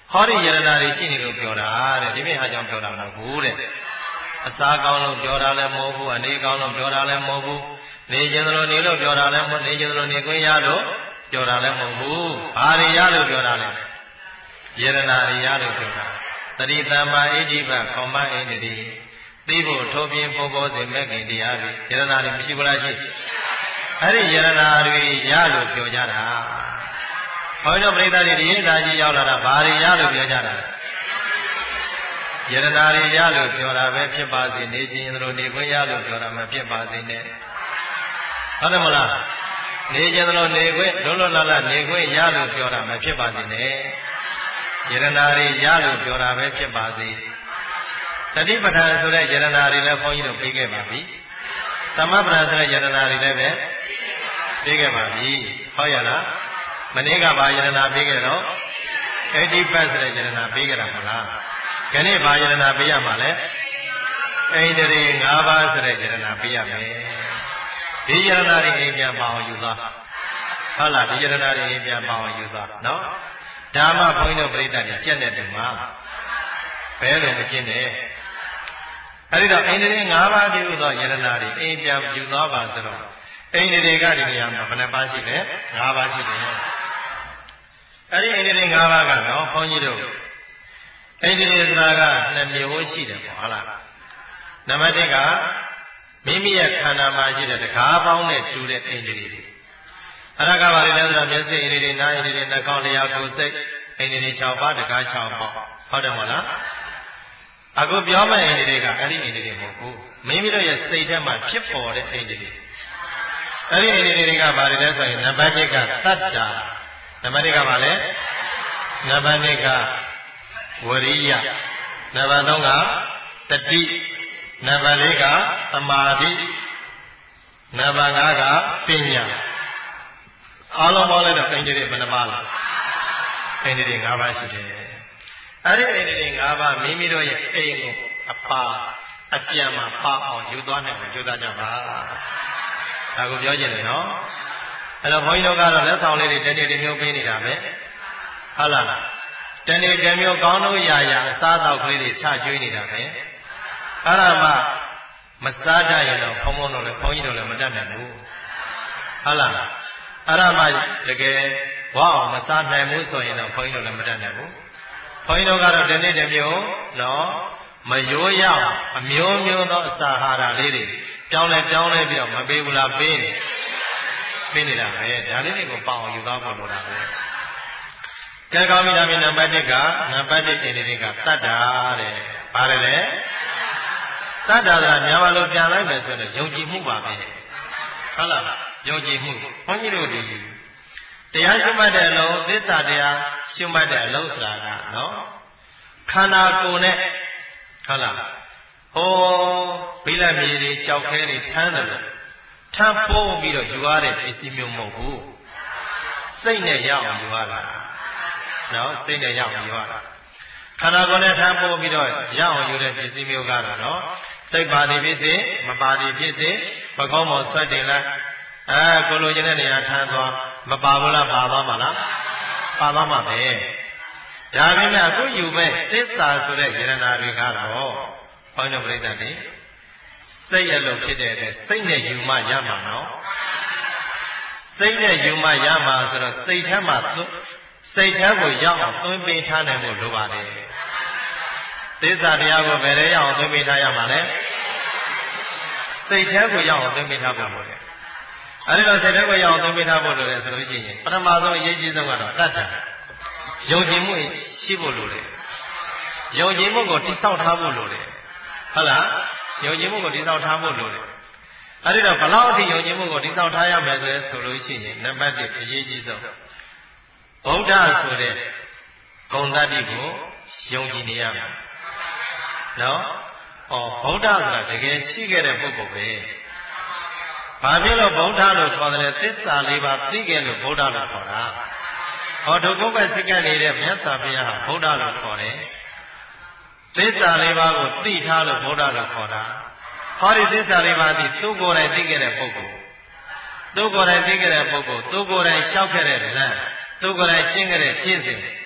ဟောဒီယရနာတွေရှိနေလို့ပြောတာတဲ့ဒီပြင်အားကြောင့်ပြောတာမဟုတ်ဘူးတဲ့အစားကောင်းလို့ပြောတာလည်းမဟုတ်ဘူးအနေကောင်းလို့ပြောတာလည်းမဟုတ်ဘူးနေခြင်းသလိုနေလို့ပြောတာလည်းမဟုတ်နေခြင်းသလိုနေခွင့်ရလို့ပြောတာလည်းမဟုတ်ဘူးဘာတွေရလို့ပြောတာလဲယရနာတွေရလို့ပြောတာတတိတမ္မာဣတိပခောမဣန္ဒတိသိဖို့ထိုးပြင်းပေါ်ပေါ်စေမဲ့ခင်တရားတွေယရနာတွေမရှိဘူးလားရှိအဲ့ဒီယရနာတွေရလို့ပြောကြတာဘုန်းကြီးတို့ပြိဿတွေဒီရိသာကြီးရောက်လာတာဘာတွေရလို့ပြောကြတာလဲယရနာတွေရလို့ပြောတာပဲဖြစ်ပါစေနေခြင်းတို့နေခွင့်ရလို့ပြောတာမဖြစ်ပါစေနဲ့ဟုတ်တယ်မလားနေခြင်းတို့နေခွင့်လွတ်လွတ်လပ်လပ်နေခွင့်ရလို့ပြောတာမဖြစ်ပါစေနဲ့ယရနာတွေရလို့ပြောတာပဲဖြစ်ပါစေတတိပဋ္ဌာန်ဆိုတဲ့ယရနာတွေလည်းဘုန်းကြီးတို့ပြီးခဲ့ပါပြီသမပဋ္ဌာန်ဆိုတဲ့ယရနာတွေလည်းပဲပြီးခဲ့ပါပြီဟုတ်ရလားမနေ့ကဘာယရနာပြီးခဲ့တော့အဋ္ဌိပတ်ဆိုတဲ့ယရနာပြီးခဲ့တာမဟုတ်လားခဏဘာယရနာပေးရမှာလဲဣန္ဒြေ၅ပါးဆိုတဲ့ယရနာပေးရမယ်ဒီယရနာတွေအိမ်ပြန်ပါအောင်ယူသွားဟုတ်လားဒီယရနာတွေအိမ်ပြန်ပါအောင်ယူသွားနော်ဓမ္မဘုန်းကြီးတို့ပြိဿတွေကျက်တဲ့တူမှာဘယ်လိုမကျင့်နဲ့အဲဒီတော့ဣန္ဒြေ၅ပါးပြုသောယရနာတွေအိမ်ပြန်ယူသွားပါဆိုတော့ဣန္ဒြေတွေကဒီနေရာမှာဘယ်နှပါးရှိလဲ၅ပါးရှိတယ်အဲဒီဣန္ဒြေ၅ပါးကတော့ဘုန်းကြီးတို့ဣန္ဒြေဆိုတာက2မျိုးရှိတယ်ပေါ့ဟုတ်လားနံပါတ်1ကမိမိရဲ့ခန္ဓာမှာရှိတဲ့တကားပေါင်းနဲ့တူတဲ့ဣန္ဒြေတွေအဲ့ဒါကဘာလဲဆိုတော့မျက်စိဣန္ဒြေနားဣန္ဒြေနှာခေါင်းလျှာကိုယ်စိတ်ဣန္ဒြေ6ပါးတကား6ပါးဟုတ်တယ်မဟုတ်လားအခုပြောမယ့်ဣန္ဒြေတွေကအဲ့ဒီဣန္ဒြေမဟုတ်ဘူးမိမိတို့ရဲ့စိတ်ထဲမှာဖြစ်ပေါ်တဲ့ဣန္ဒြေအဲ့ဒီဣန္ဒြေတွေကဘာလဲဆိုရင်နံပါတ်1ကတတ္တာနံပါတ်2ကဘာလဲနံပါတ်2ကဝရိယနံပါတ်3ကတတိနံပါတ်4ကသမာဓိနံပါတ်5ကပညာအားလုံးပေါင်းလိုက်တော့ဣန္ဒြေဘယ်နှပါးလဲဣန္ဒြေ5ပါးရှိတယ်အဲ့ဒီဣန္ဒြေ5ပါးမိမိတို့ရဲ့အိမ်ကိုအပါအပြန်မှာပါအောင်ယူသွားနိုင်အောင်ကြိုးစားကြပါဒါကိုပြောကြတယ်နော်အဲ့တော့ဘုန်းကြီးတို့ကတော့လက်ဆောင်လေးတွေတနေ့မျိုးပေးနေတာပဲဟုတ်လားတနေ့တစ်မျိုးကောင်းလို့ရာရာအစားအသောက်ကလေးတွေချကျွေးနေတာပဲအဲ့ဒါမှမစားတတ်ရင်တော့ဘုန်းကြီးတို့လည်းမတတ်နိုင်ဘူးဟုတ်လားအဲ့ဒါမှတကယ်ဝအောင်မစားနိုင်ဘူးဆိုရင်တော့ဘုန်းကြီးတို့လည်းမတတ်နိုင်ဘူးဘုန်းကြီးတို့ကတော့တနေ့တစ်မျိုးနော်မရိုးရအောင်အမျိုးမျိုးသောအစာဟာရလေးတွေပြောင်းလဲပြီးတော့မပေးဘူးလားပေးနေတာပဲဒါလေးတွေကိုပေါအောင်ယူသွားဖို့လိုတာပဲကဲကောင်းပြီဒါပြင်နံပါတ်1ကနံပါတ်1ဣန္ဒြေကတတ္တာတဲ့ပါတယ်လေတတ္တာကမြန်မာလိုပြန်လိုက်မယ်ဆိုတော့ယုံကြည်မှုပါပဲဟုတ်လားယုံကြည်မှုဘုန်းကြီးတို့ဒီတရားရှုမှတ်တဲ့အလုံးသစ္စာတရားရှုမှတ်တဲ့အလုံးဆိုတာကနော်ခန္ဓာကိုယ်နဲ့ဟုတ်လားဟောဘိလမြေတွေကြောက်ခဲတွေထမ်းတယ်လို့ထမ်းပိုးပြီးတော့ယူရတဲ့ပစ္စည်းမျိုးမဟုတ်ဘူးစိတ်နဲ့ရအောင်ယူရတာနော်စိတ်နဲ့ရအောင်ယူရတာခန္ဓာကိုယ်နဲ့ထမ်းပိုးပြီးတော့ရအောင်ယူတဲ့ပစ္စည်းမျိုးကတော့နော်စိတ်ပါသည်ဖြစ်စေမပါသည်ဖြစ်စေပကောင်းမောဆွတ်တင်လိုက်ကိုလိုချင်တဲ့နေရာထမ်းသွားမပါဘူးလားပါသွားမှာလားပါသွားမှာပဲဒါပေမဲ့အခုယူမဲ့သစ္စာဆိုတဲ့ယရနာတွေကတော့ဘုန်းတော်ပြိဿတွေစိတ်ရလို့ဖြစ်တဲ့အတွက်စိတ်နဲ့ယူမှရမှာနော်စိတ်နဲ့ယူမှရမှာဆိုတော့စိတ်ထဲမှာစိတ်ထဲကိုရောက်အောင်သွင်းပေးထားနိုင်ဖို့လိုပါတယ်သစ္စာတရားကိုဘယ်နဲ့ရောက်အောင်သွင်းပေးထားရမှာလဲစိတ်ထဲကိုရောက်အောင်သွင်းပေးထားဖို့လိုတယ်အဲဒီတော့စိတ်ထဲကိုရောက်အောင်သွင်းပေးထားဖို့လိုတယ်ဆိုလို့ရှိရင်ပထမဆုံးအရေးကြီးဆုံးကတော့တတ္တယုံကြည်မှုရှိဖို့လိုတယ်ယုံကြည်မှုကိုတိဆောက်ထားဖို့လိုတယ်ဟုတ်လားယုံကြည်မှုကိုတိဆောက်ထားဖို့လိုတယ်အဲဒီတော့ဘလောက်အထိယုံကြည်မှုကိုတိဆောက်ထားရမယ်ဆိုလို့ရှိရင်နံပါတ်1အရေးကြီးဆုံးဗုဒ္ဓဆိုတဲ့ဂုဏ်တတ္တိကိုယုံကြည်နေရမယ်နော်ဗုဒ္ဓဆိုတာတကယ်ရှိခဲ့တဲ့ပုဂ္ဂိုလ်ပဲဘာဖြစ်လို့ဗုဒ္ဓလို့ခေါ်တယ်သစ္စာလေးပါးသိခဲ့လို့ဗုဒ္ဓလို့ခေါ်တာဒုက္ခပဲစိတ်ကနေတဲ့မြတ်စွာဘုရားဟာဗုဒ္ဓလို့ခေါ်တယ်သစ္စာလေးပါးကိုသိထားလို့ဗုဒ္ဓလို့ခေါ်တာဟောဒီသစ္စာလေးပါးသည်သူ့ကိုယ်တိုင်သိခဲ့တဲ့ပုဂ္ဂိုလ်သူ့ကိုယ်တိုင်သိခဲ့တဲ့ပုဂ္ဂိုလ်သူ့ကိုယ်တိုင်လျှောက်ခဲ့တဲ့လမ်းသူ့ကိုယ်တိုင်ကျင့်ခဲ့တဲ့ကျင့်စဉ်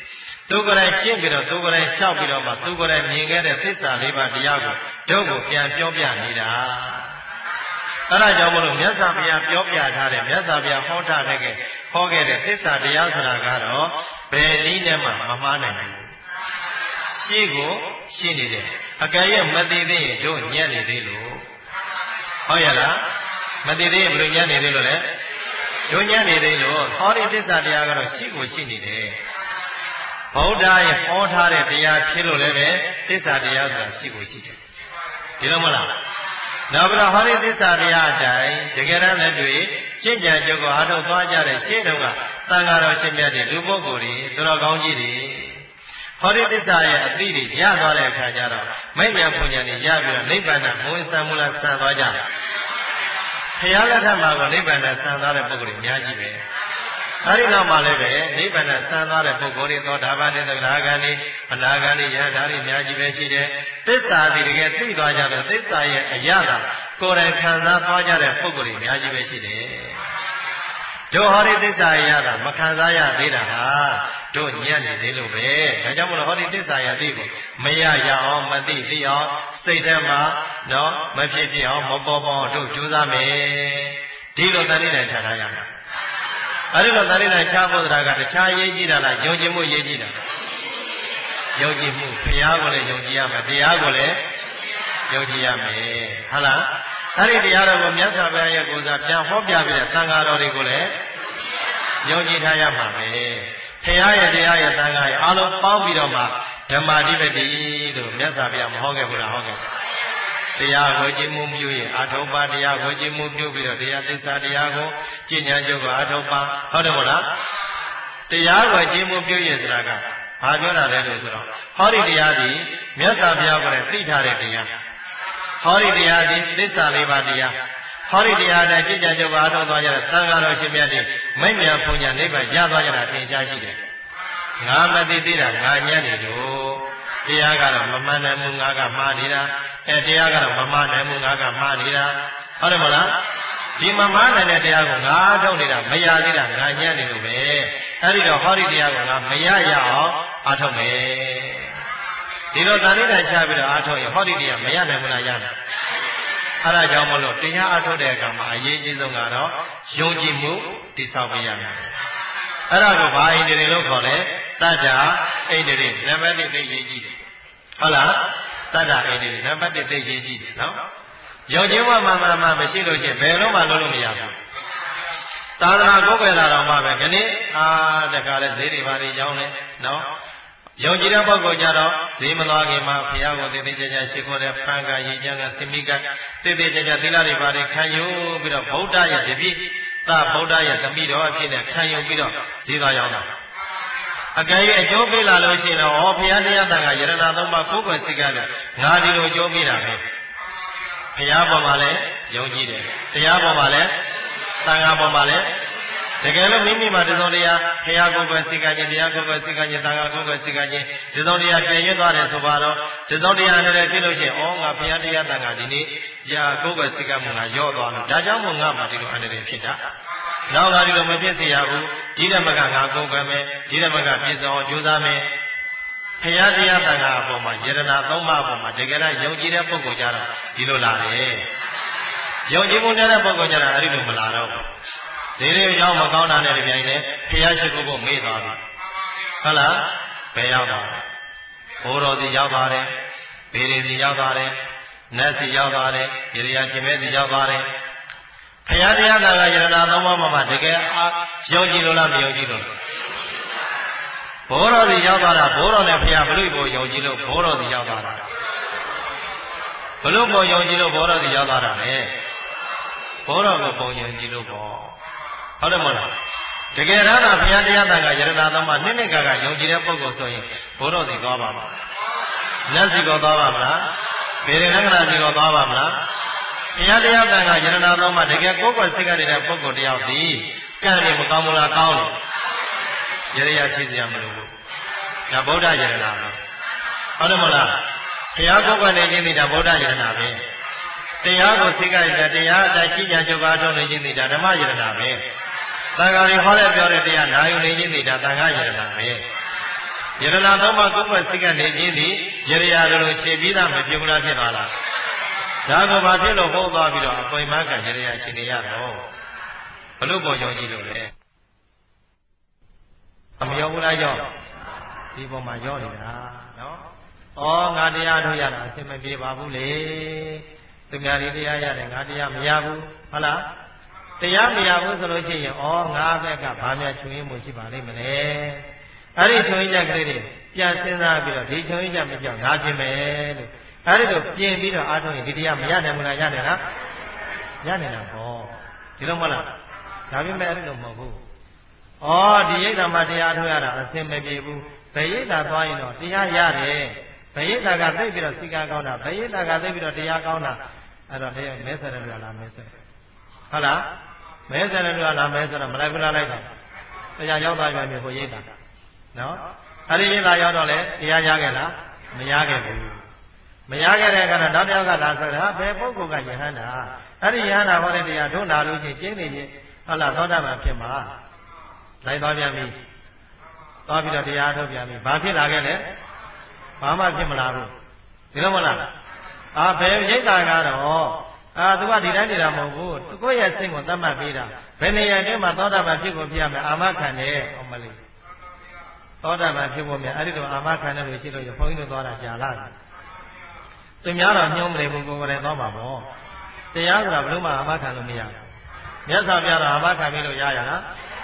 သူကိုယ်တိုင်ရှင်းပြီးတော့သူကိုယ်တိုင်ရှောက်ပြီးတော့မှသူကိုယ်တိုင်မြင်ခဲ့တဲ့သစ္စာလေးပါးတရားကိုတို့ကိုပြန်ပြောပြနေတာအဲ့ဒါကြောင့်မလို့မြတ်စွာဘုရားပြောပြထားတဲ့မြတ်စွာဘုရားဟောထားတဲ့ဟောခဲ့တဲ့သစ္စာတရားဆိုတာကတော့ဘယ်နည်းနဲ့မှမမှားနိုင်ဘူးရှင်းကိုရှင်းနေတယ်အကယ်၍မသိသေးရင်တို့ညံ့နေသေးလို့ဟုတ်ရလားမသိသေးရင်ဘယ်လိုညံ့နေသေးလို့လဲတို့ညံ့နေသေးလို့ဟောဒီသစ္စာတရားကတော့ရှင်းကိုရှင်းနေတယ်ဗုဒ္ဓရဲ့ဟောထားတဲ့တရားဖြစ်လို့လည်းပဲသစ္စာတရားဆိုတာရှင်းကိုရှင်းတယ်ဒီလိုမလားနောက်ပြီးတော့ဟောဒီသစ္စာတရားအတိုင်းတကယ်တမ်းလည်းတွေ့ကျင့်ကြံကြုတ်ကိုအားထုတ်သွားကြတဲ့ရှင်းတုန်းကသံဃာတော်ရှင်မြတ်တွေလူပုဂ္ဂိုလ်တွေသူတော်ကောင်းကြီးတွေဟောဒီသစ္စာရဲ့အသိတွေရသွားတဲ့အခါကျတော့မိတ်မြတ်ဘုံညာတွေရပြီးတော့နိဗ္ဗာန်နဲ့ဘုံစံမူလဆံသွားကြတယ်ဘုရားလက်ထက်မှာကနိဗ္ဗာန်နဲ့ဆံသွားတဲ့ပုဂ္ဂိုလ်တွေအများကြီးပဲအဲဒီနောက်မှာလည်းပဲနိဗ္ဗာန်နဲ့ဆံသွားတဲ့ပုဂ္ဂိုလ်တွေသောတာပန်တွေသက္ကရာဂန်တွေအနာဂန်တွေယဟန်တွေအများကြီးပဲရှိတယ်သစ္စာတွေတကယ်သိသွားကြတော့သစ္စာရဲ့အရာသာကိုယ်တိုင်ခံစားသွားကြတဲ့ပုဂ္ဂိုလ်တွေအများကြီးပဲရှိတယ်တို့ဟောဒီသစ္စာရဲ့အရာသာမခံစားရသေးတာဟာတို့ညံ့နေသေးလို့ပဲဒါကြောင့်မလို့ဟောဒီသစ္စာရဲ့အသိကိုမရရအောင်မသိသိအောင်စိတ်ထဲမှာနော်မဖြစ်ဖြစ်အောင်မပေါ်ပေါ်တို့ကြိုးစားမယ်ဒီလိုတဏှိနဲ့ခြားထားရမယ်အဲဒီလိုတဏှိနဲ့ခြားဖို့ဆိုတာကတခြားရေးကြည့်တာလားယုံကြည်မှုရေးကြည့်တာယုံကြည်မှုဘုရားကိုလည်းယုံကြည်ရမယ်တရားကိုလည်းယုံကြည်ရမယ်ဟုတ်လားအဲဒီတရားတော်ကိုမြတ်စွာဘုရားရဲ့ကိုယ်စားပြန်ဟောပြပြီးတဲ့သံဃာတော်တွေကိုလည်းယုံကြည်ထားရမှာပဲဘုရားရဲ့တရားရဲ့သံဃာရဲ့အားလုံးပေါင်းပြီးတော့မှဓမ္မဓိပတိလို့မြတ်စွာဘုရားမဟောခဲ့ဘူးလားဟောခဲ့တရားကိုကျင့်မှုပြုရင်အာထုံပါတရားကိုကျင့်မှုပြုပြီးတော့တရားသစ္စာတရားကိုကျင့်ဉာဏ်ကျုပ်ကိုအာထုံပါဟုတ်တယ်မဟုတ်လားတရားကိုကျင့်မှုပြုရင်ဆိုတာကဘာပြောတာလဲလို့ဆိုတော့ဟောဒီတရားဒီမြတ်စွာဘုရားကလည်းသိထားတဲ့တရားဟောဒီတရားဒီသစ္စာလေးပါးတရားဟောဒီတရားနဲ့ကျင့်ကြံကြုပ်အားထုတ်သွားကြတဲ့သံဃာတော်ရှင်မြတ်တွေမိတ်မြတ်ဘုံညာနိဗ္ဗာန်ရသွားကြတာထင်ရှားရှိတယ်ငါမသိသေးတာငါညံ့နေလို့တရားကတော့မမှန်နိုင်ဘူးငါကမှားနေတာတရားကတော့မမှားနိုင်ဘူးငါကမှားနေတာဟုတ်တယ်မဟုတ်လားဒီမမှားနိုင်တဲ့တရားကိုငါထုတ်နေတာမရသေးတာငါညံ့နေလို့ပဲအဲဒီတော့ဟောဒီတရားကိုငါမရရအောင်အားထုတ်မယ်ဒီလိုတဏှိတချပြီးတော့အားထုတ်ရင်ဟောဒီတရားမရနိုင်ဘူးလားရနိုင်အဲဒါကြောင့်မလို့တရားအားထုတ်တဲ့အခါမှာအရေးကြီးဆုံးကတော့ယုံကြည်မှုတည်ဆောက်ပေးရမယ်အဲ့ဒါကိုဘာအိန္ဒြေလို့ခေါ်လဲတတ္တာအိန္ဒြေနံပါတ်1သိရေးကြည့်တယ်ဟုတ်လားတတ္တာအိန္ဒြေနံပါတ်1သိရေးကြည့်တယ်နော်ယုံကြည်မှုမှမရှိလို့ရှိရင်ဘယ်တော့မှလုပ်လို့မရဘူးသာသနာကိုယ်ွယ်လာတော့မှပဲခဏတခါလဲဈေးတွေပါနေရောင်းတယ်နော်ယုံကြည်တဲ့ပုဂ္ဂိုလ်ကြတော့ဈေးမသွားခင်မှာဘုရားကိုသေသေးချာချာရှိခိုးတဲ့ဖန်ကရေချမ်းကစမိကသေသေးချာချာသီလတွေပါတယ်ခံယူပြီးတော့ဗုဒ္ဓရဲ့တပည့်သာဗုဒ္ဓရဲ့သမီးတော်အဖြစ်နဲ့ခံယူပြီးတော့ဈေးသွားရောင်းတာအကယ်၍အကျိုးပေးလာလို့ရှိရင်တော့ဘုရားတရားတန်ခါယရဏသုံးပါးကိုယ်ကိုယ်စိတ်ကလည်းငါဒီလိုအကျိုးပေးတာပဲဘုရားပေါ်မှာလည်းယုံကြည်တယ်တရားပေါ်မှာလည်းသံဃာပေါ်မှာလည်းတကယ်လို့မိမိမှာတစုံတရာဘုရားကိုယ်ကိုယ်စိတ်ကခြင်းတရားကိုယ်ကိုယ်စိတ်ကခြင်းသံဃာကိုယ်ကိုယ်စိတ်ကခြင်းတစုံတရာပြည့်ရသွားတယ်ဆိုပါတော့တစုံတရာနဲ့ဖြစ်လို့ရှိရင်ငါဘုရားတရားတန်ခါဒီနေ့ရာကိုယ်ကိုယ်စိတ်ကမှုငါရော့သွားလို့ဒါကြောင့်မို့ငါမှဒီလိုအနေနဲ့ဖြစ်တာနောက်လာဒီလိုမဖြစ်စေရဘူးဒီဓမ္မကငါကိုယ်ကိုယ်မယ်ဒီဓမ္မကပြည့်စုံအောင်ကြိုးစားမယ်ဘုရားတရားတန်ခါအပေါ်မှာယရဏသုံးပါးအပေါ်မှာတကယ်တော့ယုံကြည်တဲ့ပုဂ္ဂိုလ်ကြတော့ဒီလိုလာတယ်ယုံကြည်မှုတဲ့ပုဂ္ဂိုလ်ကြတော့အဲ့ဒီလိုမလာတော့ဘူးဈေးတွေရောက်မကောင်းတာနဲ့ဒီတိုင်းနဲ့ဘုရားရှိခိုးဖို့မေ့သွားပြီဟုတ်လားဘယ်ရောက်သွားလဲဘိုးတော်စီရောက်သွားတယ်ဘေးရီစီရောက်သွားတယ်နတ်စီရောက်သွားတယ်ရေရရှင်မဲစီရောက်သွားတယ်ဘုရားတရားကယရဏသုံးပါးမှာတကယ်ယုံကြည်လို့လားမယုံကြည်လို့ဘိုးတော်စီရောက်သွားတာဘိုးတော်နဲ့ဘုရားဘလို့ကိုယုံကြည်လို့ဘိုးတော်စီရောက်သွားတာဘလို့ကိုယုံကြည်လို့ဘိုးတော်စီရောက်သွားတာလေဘိုးတော်ကိုပုံယုံကြည်လို့ပေါ့ဟုတ်တယ်မဟုတ်လားတကယ်တော့ဘုရားတရားတန်ခါယရဏသုံးပါးနှစ်ကယုံကြည်တဲ့ပုဂ္ဂိုလ်ဆိုရင်ဘိုးတော်စီသွားပါမလားနတ်စီကိုသွားပါမလားဘေရဏဂနာစီကိုသွားပါမလားဘုရားတရားတန်ခါယရဏသုံးပါးတကယ်ကိုယ်ကိုယ်စိတ်ကနေတဲ့ပုဂ္ဂိုလ်တယောက်ဒီကံနေမကောင်းဘူးလားကောင်းတယ်ရရရှိစရာမလိုဘူးဒါဗုဒ္ဓယရဏပဲဟုတ်တယ်မဟုတ်လားဘုရားကိုယ်ကိုယ်နေခြင်းဒီဒါဗုဒ္ဓယရဏပဲတရားကိုသိကြတဲ့တရားအတိုင်းကြည်ညာချုပ်အားထုတ်နေခြင်းဒီဒါဓမ္မယရဏပဲသံဃာတွေဟောတဲ့ပြောတဲ့တရားနာယူနေခြင်းဒီဒါသံဃာယရဏပဲယရဏသုံးပါးကုပ္ပစိကနေခြင်းသည်ယရရာလိုခြေပြီးသားမဖြစ်ဘူးလားဖြစ်သွားလားဒါကဘာဖြစ်လို့ဟောသွားပြီးတော့အပွင့်မကယရရာခြေနေရတော့ဘလို့ပေါ်ကြောင်းကြည့်လို့လဲအမရောဘူးလားရောဒီပေါ်မှာရောနေတာနော်ဩငါတရားထုတ်ရတာအစင်မပြေပါဘူးလေသူများတွေတရားရတယ်ငါတရားမရဘူးဟုတ်လားတရားမရဘူးဆိုလို့ရှိရင်ဩငါဘက်ကဘာများချွေးမှုရှိပါလိမ့်မလဲအဲ့ဒီချွေးချက်ကလေးတွေပြန်စဉ်းစားပြီးတော့ဒီချွေးချက်မကြောက်ငါပြင်မယ်လို့အဲ့ဒီတော့ပြင်ပြီးတော့အားထုတ်ရင်ဒီတရားမရနိုင်ဘူးလားရနိုင်လားရနိုင်တာပေါ့ဒီလိုမဟုတ်လားဒါပေမဲ့အဲ့ဒီလိုမဟုတ်ဘူးဩဒီရိတ်တာမှတရားထုတ်ရတာအစင်မပြေဘူးဘယ်ရိတ်တာသွားရင်တော့တရားရတယ်ဘယ်ရိတ်တာကသိပြီးတော့စိတ်ကောင်းတာဘယ်ရိတ်တာကသိပြီးတော့တရားကောင်းတာအဲ့တော့တရားမဲဆရလို့လားမဲဆရဟုတ်လားမဲဆရလို့လားမဲဆရမလိုက်ဘူးလားလိုက်တာတရားရောက်သွားပြန်ပြီဟိုရိတ်တာနော်အဲ့ဒီရိတ်တာရောက်တော့လေတရားရခဲ့လားမရခဲ့ဘူးမရခဲ့တဲ့အခါတော့နောက်တစ်ယောက်ကလာဆိုတော့ဘယ်ပုဂ္ဂိုလ်ကယဟန္တာအဲ့ဒီယဟန္တာဟောတဲ့တရားတို့နာလို့ချင်းကျင်းနေချင်းဟုတ်လားသောတာပန်ဖြစ်မှာလိုက်သွားပြန်ပြီသွားပြီးတော့တရားထုတ်ပြန်ပြီဘာဖြစ်လာခဲ့လဲဘာမှဖြစ်မလာဘူးဒီလိုမဟုတ်လားဘယ်ရိတ်တာကတော့သူကဒီတိုင်းနေတာမဟုတ်ဘူးသူကိုယ့်ရဲ့စိတ်ကိုသတ်မှတ်ပေးတာဘယ်နေရာတည်းမှာသောတာပန်ဖြစ်ကိုပြရမယ်အာမခံတယ်ဟောမလေးသောတာပန်ဖြစ်ဖို့မြတ်အဲ့ဒီတော့အာမခံတယ်လို့ရှိလို့ရဘုန်းကြီးတို့သွားတာကြာလာတယ်သူများတော့ညှိုးမနေဘူးကိုယ်ကိုယ်တိုင်သွားမှာပေါ့တရားဆိုတာဘယ်လို့မှအာမခံလို့မရဘူးမြတ်စွာဘုရားတော့အာမခံပြီးလို့ရရလား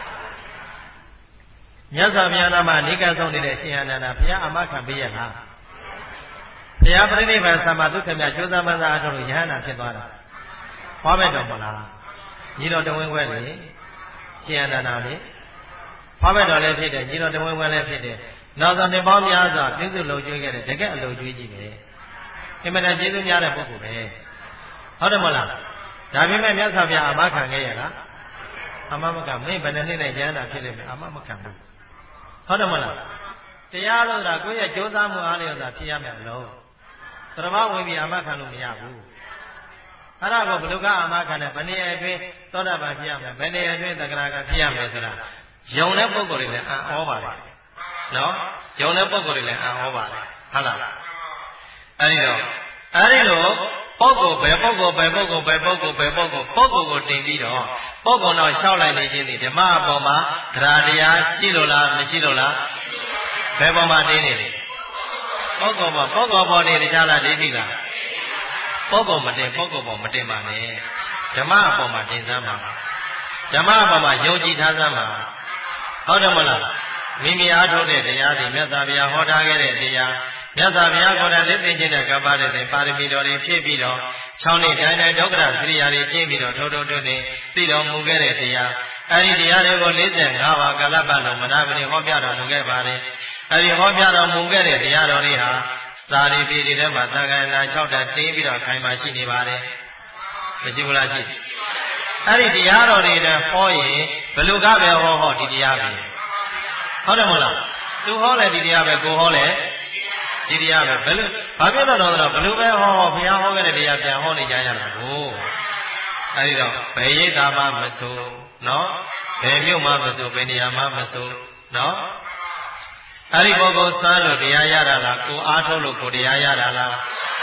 မြတ်စွာဘုရားနာမှာနေကဆုံးနေတဲ့ရှင်အနန္ဒာဘုရားအာမခံပေးရလားဘုရားပြိဋိဘံသမ္မာဒုက္ခမြတ်ကျိုးစားမှန်းစားအထုလို့ယဟန္တာဖြစ်သွားတာဟောမဲ့တော့မလားညီတော်တဝင်းခွဲလေရှင်အနန္ဒာလေဟောမဲ့တော့လည်းဖြစ်တယ်ညီတော်တဝင်းခွဲလည်းဖြစ်တယ်နောက်ဆုံးနှစ်ပေါင်းများစွာပြည့်စုံလုံကျွေးခဲ့တဲ့တကယ်အလုံကျွေးကြီးပဲအင်မတန်ကျေးဇူးများတဲ့ပုဂ္ဂိုလ်ပဲဟုတ်တယ်မလားဒါပေမဲ့မြတ်စွာဘုရားအာမခံခဲ့ရလားအာမမခံမင်းဘယ်နှစ်နှစ်နဲ့ယဟန္တာဖြစ်လိမ့်မယ်အာမမခံဘူးဟုတ်တယ်မလားတရားလို့ဆိုတာကိုယ့်ရဲ့ကြိုးစားမှုအားလျော်စွာဖြစ်ရမယ်အလုံးသရမဝင်ပြီးအာမခံလို့မရဘူးအဲ့ဒါကိုဘယ်လိုကအာမခံတယ်ဘယ်နေရာအတွင်းသောတာပန်ဖြစ်ရမယ်ဘယ်နေရာအတွင်းသက္ကရာကဖြစ်ရမယ်ဆိုတာယုံတဲ့ပုဂ္ဂိုလ်တွေလည်းအံ့ဩပါတယ်နော်ယုံတဲ့ပုဂ္ဂိုလ်တွေလည်းအံ့ဩပါတယ်ဟုတ်လားအဲ့ဒီတော့ပုဂ္ဂိုလ်ဘယ်ပုဂ္ဂိုလ်ဘယ်ပုဂ္ဂိုလ်ဘယ်ပုဂ္ဂိုလ်ဘယ်ပုဂ္ဂိုလ်ပုဂ္ဂိုလ်ကိုတင်ပြီးတော့ပုဂ္ဂိုလ်တော့လျှောက်လိုက်နေခြင်းဒီဓမ္မအပေါ်မှာတရားတရားရှိလို့လားမရှိလို့လားဘယ်ပေါ်မှာတင်းနေလဲပုဂ္ဂိုလ်ပေါ်နေတရားလားဒိဋ္ဌိလားပုဂ္ဂိုလ်မတင်ပုဂ္ဂိုလ်ပေါ်မတင်ပါနဲ့ဓမ္မအပေါ်မှာတင်စမ်းပါဓမ္မအပေါ်မှာယုံကြည်ထားစမ်းပါဟုတ်တယ်မလားမိမိအားထုတ်တဲ့တရားတွေမြတ်စွာဘုရားဟောထားခဲ့တဲ့တရားမြတ်စွာဘုရားကိုယ်တိုင်လက်သိခြင်းနဲ့ကပ္ပတဲ့ပါရမီတော်တွေဖြည့်ပြီးတော့6နှစ်တိုင်းတိုင်းဒုက္ခရသရိယာတွေကျင့်ပြီးတော့ထိုးနေသိတော်မူခဲ့တဲ့တရားအဲဒီတရားတွေကို45ပါးကာလပတ်လုံးမနာမနေဟောပြတော်မူခဲ့ပါတယ်အဲဒီဟောပြတော်မူခဲ့တဲ့တရားတော်တွေဟာသာရိပုတ္တရာထဲမှာသံဃာနာ6ဓာတ်တင်းပြီးတော့ခိုင်မာရှိနေပါတယ်မရှိဘူးလားရှိအဲဒီတရားတော်တွေနဲ့ဟောရင်ဘယ်လိုကပဲဟောဒီတရားပဲဟုတ်တယ်မဟုတ်လားသူဟောလဲဒီတရားပဲကိုဟောလဲဒီတရားပဲဘယ်လိုဘာဖြစ်တော့ဘယ်လိုပဲဟောဘုရားဟောခဲ့တဲ့တရားပြန်ဟောနေကြရတာကိုအဲဒီတော့ဘယ်ရိပ်သာမှမဆိုနော်ဘယ်မြို့မှမဆိုဘယ်နေရာမှမဆိုနော်အဲဒီပုဂ္ဂိုလ်စမ်းလို့တရားရတာလားကိုအားထုတ်လို့ကိုတရားရတာလား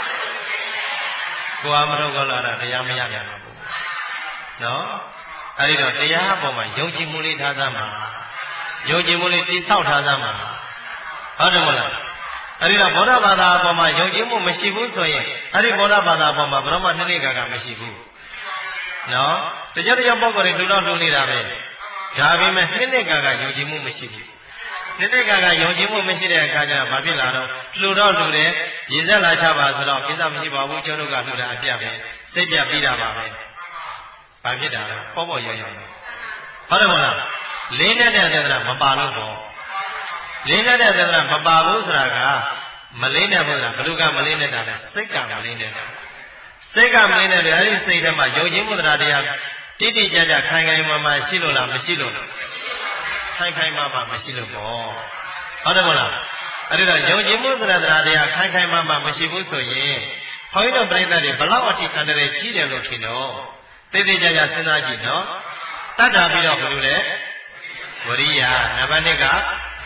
ကိုအားမထုတ်ကြလားတရားမရကြပါဘူးနော်အဲဒီတော့တရားအပေါ်မှာယုံကြည်မှုလေးထားသမှာယုံကြည်မှုလေးတိဆောက်ထားသမှာဟုတ်တယ်မလားအဲ့ဒီတော့ဗုဒ္ဓဘာသာအပေါ်မှာယုံကြည်မှုမရှိဘူးဆိုရင်အဲ့ဒီဗုဒ္ဓဘာသာအပေါ်မှာဘယ်တော့မှနှိမ့်ကမရှိဘူးနော်တကြတဲ့ပုဂ္ဂိုလ်တွေလူတော့လူနေတာပဲဒါပေမဲ့နှိမ့်ကယုံကြည်မှုမရှိဘူးနှိမ့်ကယုံကြည်မှုမရှိတဲ့အခါကျတော့ဘာဖြစ်လာတော့လူတော့လူတယ်ရည်သက်လာချပါဆိုတော့ကိစ္စမရှိပါဘူးကျွန်တော်ကလူတာအပြတ်ပဲစိတ်ပြပြီးတာပါပဲဘာဖြစ်တာလဲပေါ့ရရဟုတ်တယ်မလားလင်းတဲ့သဒ္ဒရာမပါလို့ပေါ့လင်းတဲ့သဒ္ဒရာမပါဘူးဆိုတာကမလင်းတဲ့ဘုရားဘလူကမလင်းတဲ့တာလဲစိတ်ကမလင်းတဲ့တာစိတ်ကမလင်းတဲ့လေအဲဒီစိတ်ထဲမှာယုံကြည်မှုတရားတိတိကျကျခိုင်ခိုင်မာမာရှိလို့လားမရှိလို့ခိုင်ခိုင်မာမာမရှိလို့ပေါ့ဟုတ်တယ်မလားအဲ့ဒါယုံကြည်မှုတရားခိုင်ခိုင်မာမာမရှိဘူးဆိုရင်ဘုန်းကြီးတို့ပြိဿတွေဘလောက်အထိခံတယ်ကြီးတယ်လို့ထင်တော့တိတိကျကျစဉ်းစားကြည့်နော်တတ်တာပြီးတော့ဘယ်လိုလဲဝရိယနံပါတ်1က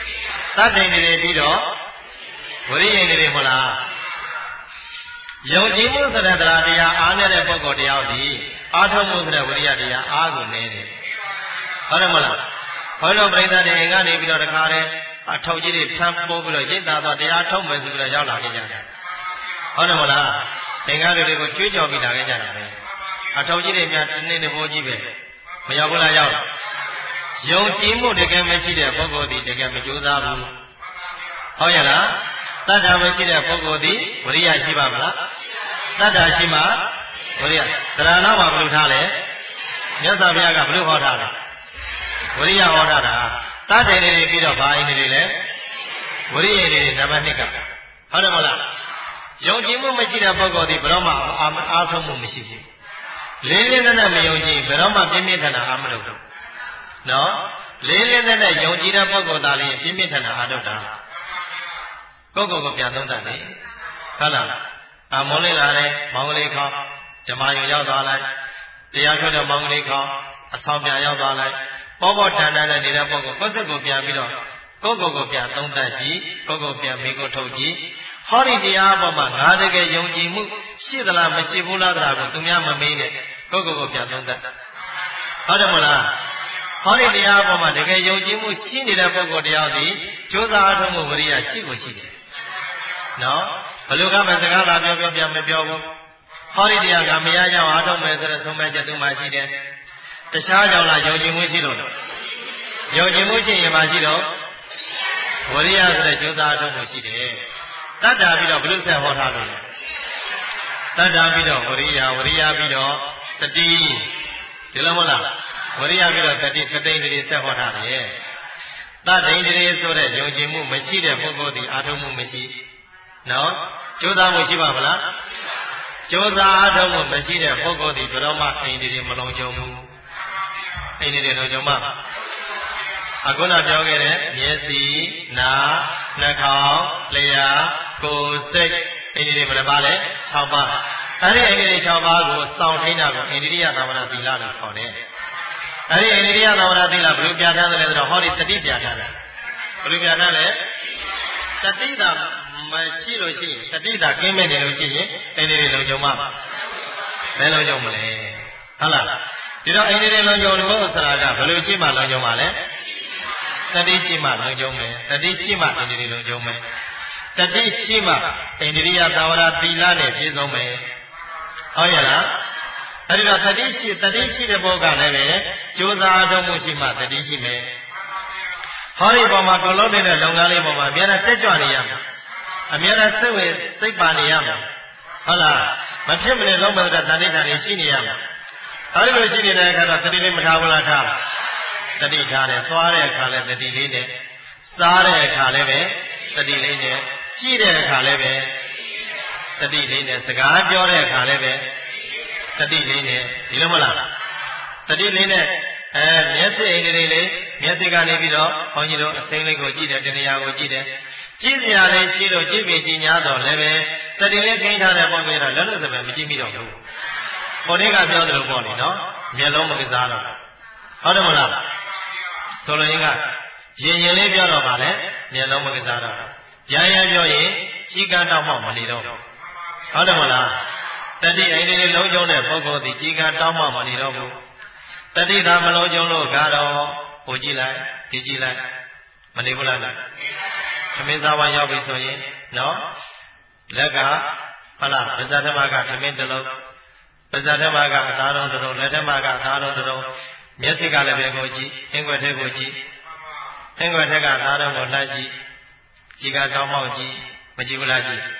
တတ်တယ်နေပြီးတော့ဝရိယနေတယ်မဟုတ်လားယုံကြည်မှုဆိုတဲ့တရားတရားအားနေတဲ့ပုဂ္ဂိုလ်တရားသည်အာထုံမှုဆိုတဲ့ဝရိယတရားအားကိုနေတယ်ဟုတ်တယ်မဟုတ်လားဘုန်းတော်ပရိသတ်တွေကနေပြီးတော့တခါတည်းအထောက်ကြီးတွေဖြန်းပိုးပြီးတော့ရိတ်သားတော့တရားထုတ်မယ်ဆိုပြီးတော့ရောက်လာခဲ့ကြတယ်ဟုတ်တယ်မဟုတ်လားသင်္ကန်းတွေကိုကျွေးကြော်ပြီးလာခဲ့ကြတာပဲအထောက်ကြီးတွေများတစ်နေ့တစ်ပိုးကြီးပဲမရောက်ဘူးလားရောက်ယုံကြည်မှုတကယ်မရှိတဲ့ပုဂ္ဂိုလ်ဒီတကယ်မကြိုးစားဘူးဟုတ်ရဲ့လားတတ္တာမရှိတဲ့ပုဂ္ဂိုလ်ဒီဝရိယရှိပါမလားတတ္တာရှိမှဝရိယသရဏမှာဘယ်လိုထားလဲမြတ်စွာဘုရားကဘယ်လိုဟောထားလဲဝရိယဟောထားတာတတ်တယ်နေပြီးတော့ဘာအင်းနေလဲဝရိယနေနံပါတ်2ကဟုတ်တယ်မဟုတ်လားယုံကြည်မှုမရှိတဲ့ပုဂ္ဂိုလ်ဒီဘယ်တော့မှအားထုတ်မှုမရှိဘူးလေးလေးနက်နက်မယုံကြည်ဘယ်တော့မှပြင်းပြင်းထန်ထန်အားမလုပ်ဘူးနော်လေးလေးနက်နက်ယုံကြည်တဲ့ပုဂ္ဂိုလ်သားလေးပြင်းပြင်းထန်ထန်အားထုတ်တာကိုယ်ပြန်သုံးတတ်တယ်ဟုတ်လားမောင်းလေးလာတယ်မောင်းကလေးခေါင်းဓမ္မယုံရောက်သွားလိုက်တရားထုတ်တဲ့မောင်းကလေးခေါင်းအဆောင်ပြန်ရောက်သွားလိုက်ပေါ်တန်တဲ့နေတဲ့ပုဂ္ဂိုလ်ကိုယ်စိတ်ကိုပြန်ပြီးတော့ကိုယ်ပြန်သုံးတတ်ကြည့်ကိုယ်ပြန်မိကိုထုတ်ကြည့်ဟောဒီတရားပေါ်မှာငါတကယ်ယုံကြည်မှုရှိသလားမရှိဘူးလားဆိုတာကိုသူများမမေးနဲ့ကိုယ်ပြန်သုံးတတ်ဟုတ်တယ်မလားဟောဒီတရားပေါ်မှာတကယ်ယုံကြည်မှုရှိနေတဲ့ပုဂ္ဂိုလ်တရားသည်ကြိုးစားအားထုတ်မှုဝရိယရှိကိုရှိတယ်နော်ဘယ်လိုကမှစကားလာပြောပြန်မပြောဘူးဟောဒီတရားကမရကြအောင်အားထုတ်မယ်ဆိုတဲ့သုံးမဲ့ချက်သူမှရှိတယ်တခြားကြောင့်လားယုံကြည်မှုရှိလို့ယုံကြည်မှုရှိရင်မှရှိတော့ဝရိယဆိုတဲ့ကြိုးစားအားထုတ်မှုရှိတယ်တတ်တာပြီးတော့ဘုလို့ဆက်ဟောထားလို့လဲတတ်တာပြီးတော့ဝရိယပြီးတော့တတိဒီလိုမဟုတ်လားဝရိယပြီးတော့တတိသတိတွေဆက်ဟောထားတယ်တတ်တိန်တွေဆိုတဲ့ယုံကြည်မှုမရှိတဲ့ပုဂ္ဂိုလ်ဒီအားထုတ်မှုမရှိနော်ကြိုးစားမှုရှိပါမလားကြိုးစားအားထုတ်မှုမရှိတဲ့ပုဂ္ဂိုလ်ဒီဘယ်တော့မှအိမ်တွေမလုံးကြုံဘူးအိမ်တွေလုံးကြုံမှာအခုနပြောခဲ့တဲ့မျက်စိနားနှာခေါင်းလျှာကိုယ်စိတ်အိန္ဒိယဘယ်နှပါလဲ6ပါးအဲ့ဒီအိန္ဒိယ6ပါးကိုစောင့်ထိန်းတာကိုအိန္ဒိယသာဝရသီလလို့ခေါ်တယ်အဲ့ဒီအိန္ဒိယသာဝရသီလဘယ်လိုပြဋ္ဌာန်းတယ်လဲဆိုတော့ဟောဒီတတိပြဋ္ဌာန်းတယ်ဘယ်လိုပြဋ္ဌာန်းလဲတတိသာမရှိလို့ရှိရင်တတိသာကင်းမဲ့နေလို့ရှိရင်အိန္ဒိယလုံးကြုံမှာဘယ်လုံးကြုံမလဲဟုတ်လားဒီတော့အိန္ဒိယလုံးကြုံလို့ဆိုတာကဘယ်လိုရှိမှလုံးကြုံမှာလဲတတိရှိမှလုံးကြုံမယ်တတိရှိမှအိန္ဒိယလုံးကြုံမယ်တတိရှိမှအိန္ဒိယသာဝရသီလနဲ့ပြည့်စုံမယ်ဟုတ်ရဲ့လားအဲဒီတော့တတိရှိတဲ့ဘောကလည်းပဲကြိုးစားထုတ်မှုရှိမှတတိရှိမယ်ဟောဒီပေါ်မှာကိုလုံးတဲ့လုပ်ငန်းလေးပေါ်မှာအများနဲ့တက်ကြွနေရမှာအများနဲ့စိတ်ပါနေရမှာဟုတ်လားမဖြစ်မနေလုံးမဲ့တဲ့တဏှိဌာန်ရှိနေရမှာအဲဒီလိုရှိနေတဲ့အခါတော့တတိလေးမထားဘူးလားထားတတိထားတယ်သွားတဲ့အခါလည်းတတိလေးနဲ့စားတဲ့အခါလည်းပဲတတိလေးနဲ့ကြည့်တဲ့အခါလည်းပဲတတိလေးနဲ့စကားပြောတဲ့အခါလည်းပဲတတိလေးနဲ့ဒီလိုမလားတတိလေးနဲ့မျက်စိအိမ်လေးမျက်စိကနေပြီးတော့ဘုန်းကြီးတို့အစိမ်းလေးကိုကြည့်တယ်တဏှာကိုကြည့်တယ်ကြည့်စရာလေးရှိလို့ကြည့်ပြီးကြည်ညာတော့လည်းပဲတတိလေးခိန်းထားတဲ့ပုံပြတော့လည်းလို့ဆိုပဲမကြည့်မိတော့ဘူးခေါင်းလေးကပြောတယ်လို့ပေါ့လေနော်မျက်လုံးမကစားတော့ဟုတ်တယ်မလားဆိုလိုရင်းကရင်လေးပြောတော့ပါလေမျက်လုံးမကစားတော့ရမ်းပြောရင်ကြီးကန်းတောက်မှမနေတော့ဟုတ်တယ်မလားတတိအိမ်လေးလုံးကျုံတဲ့ပုဂ္ဂိုလ်ဒီကြီးကန်းတောက်မှမနေတော့ဘူးတတိသာမလုံးကျုံလို့ကတော့ဟိုကြည့်လိုက်ဒီကြည့်လိုက်မနေဘူးလားသမင်းသားဝါရောက်ပြီဆိုရင်နော်လက်ကဟုတ်လားပါဇာဓမ္မကသမင်းတစ်လုံးပါဇာဓမ္မကအသားတော်တစ်လုံးလက်ဓမ္မကအသားတော်တစ်လုံးမျက်စိကလည်းပဲကိုကြည့်အင်္ဂွက်ထဲကိုကြည့်အင်္ဂွက်ထဲကသားတော်ကိုလှမ်းကြည့်ကြည်ကကောင်းမောက်ကြည့်မကြည့်ဘူးလားကြည့်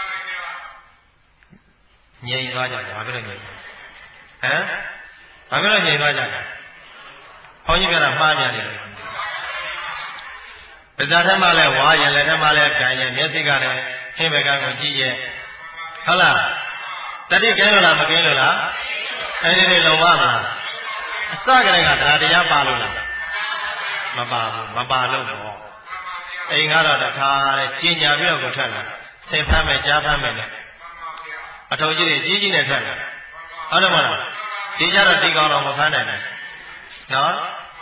ငြိမ်သွားကြတယ်ဘာဖြစ်လို့ငြိမ်ဟမ်ဘာဖြစ်လို့ငြိမ်သွားကြလဲဘုန်းကြီးပြောတာမှားကြတယ်ပါဇာဓမ္မလည်းဝါရင်လက်ဓမ္မလည်းခံရင်မျက်စိကလည်းဟင်းဘက်ကကိုကြည့်ရဲ့ဟုတ်လားတတိကဲလို့လားမကဲလို့လားအဲဒီလိုလုံပါမလားအစကတည်းကတရားပါလို့လားမပါဘူးမပါလို့တော့အိမ်ကတော့တခါတဲ့ကျင်ညာပြီးတော့ကိုထွက်လာဆင်ဖမ်းမယ်ကြားဖမ်းမယ်နဲ့အထုံကြီးတွေကြီးကြီးနဲ့ထွက်လာဟုတ်တယ်မလားဒီကြတော့ဒီကောင်တော့မဖမ်းနိုင်ဘူးနော်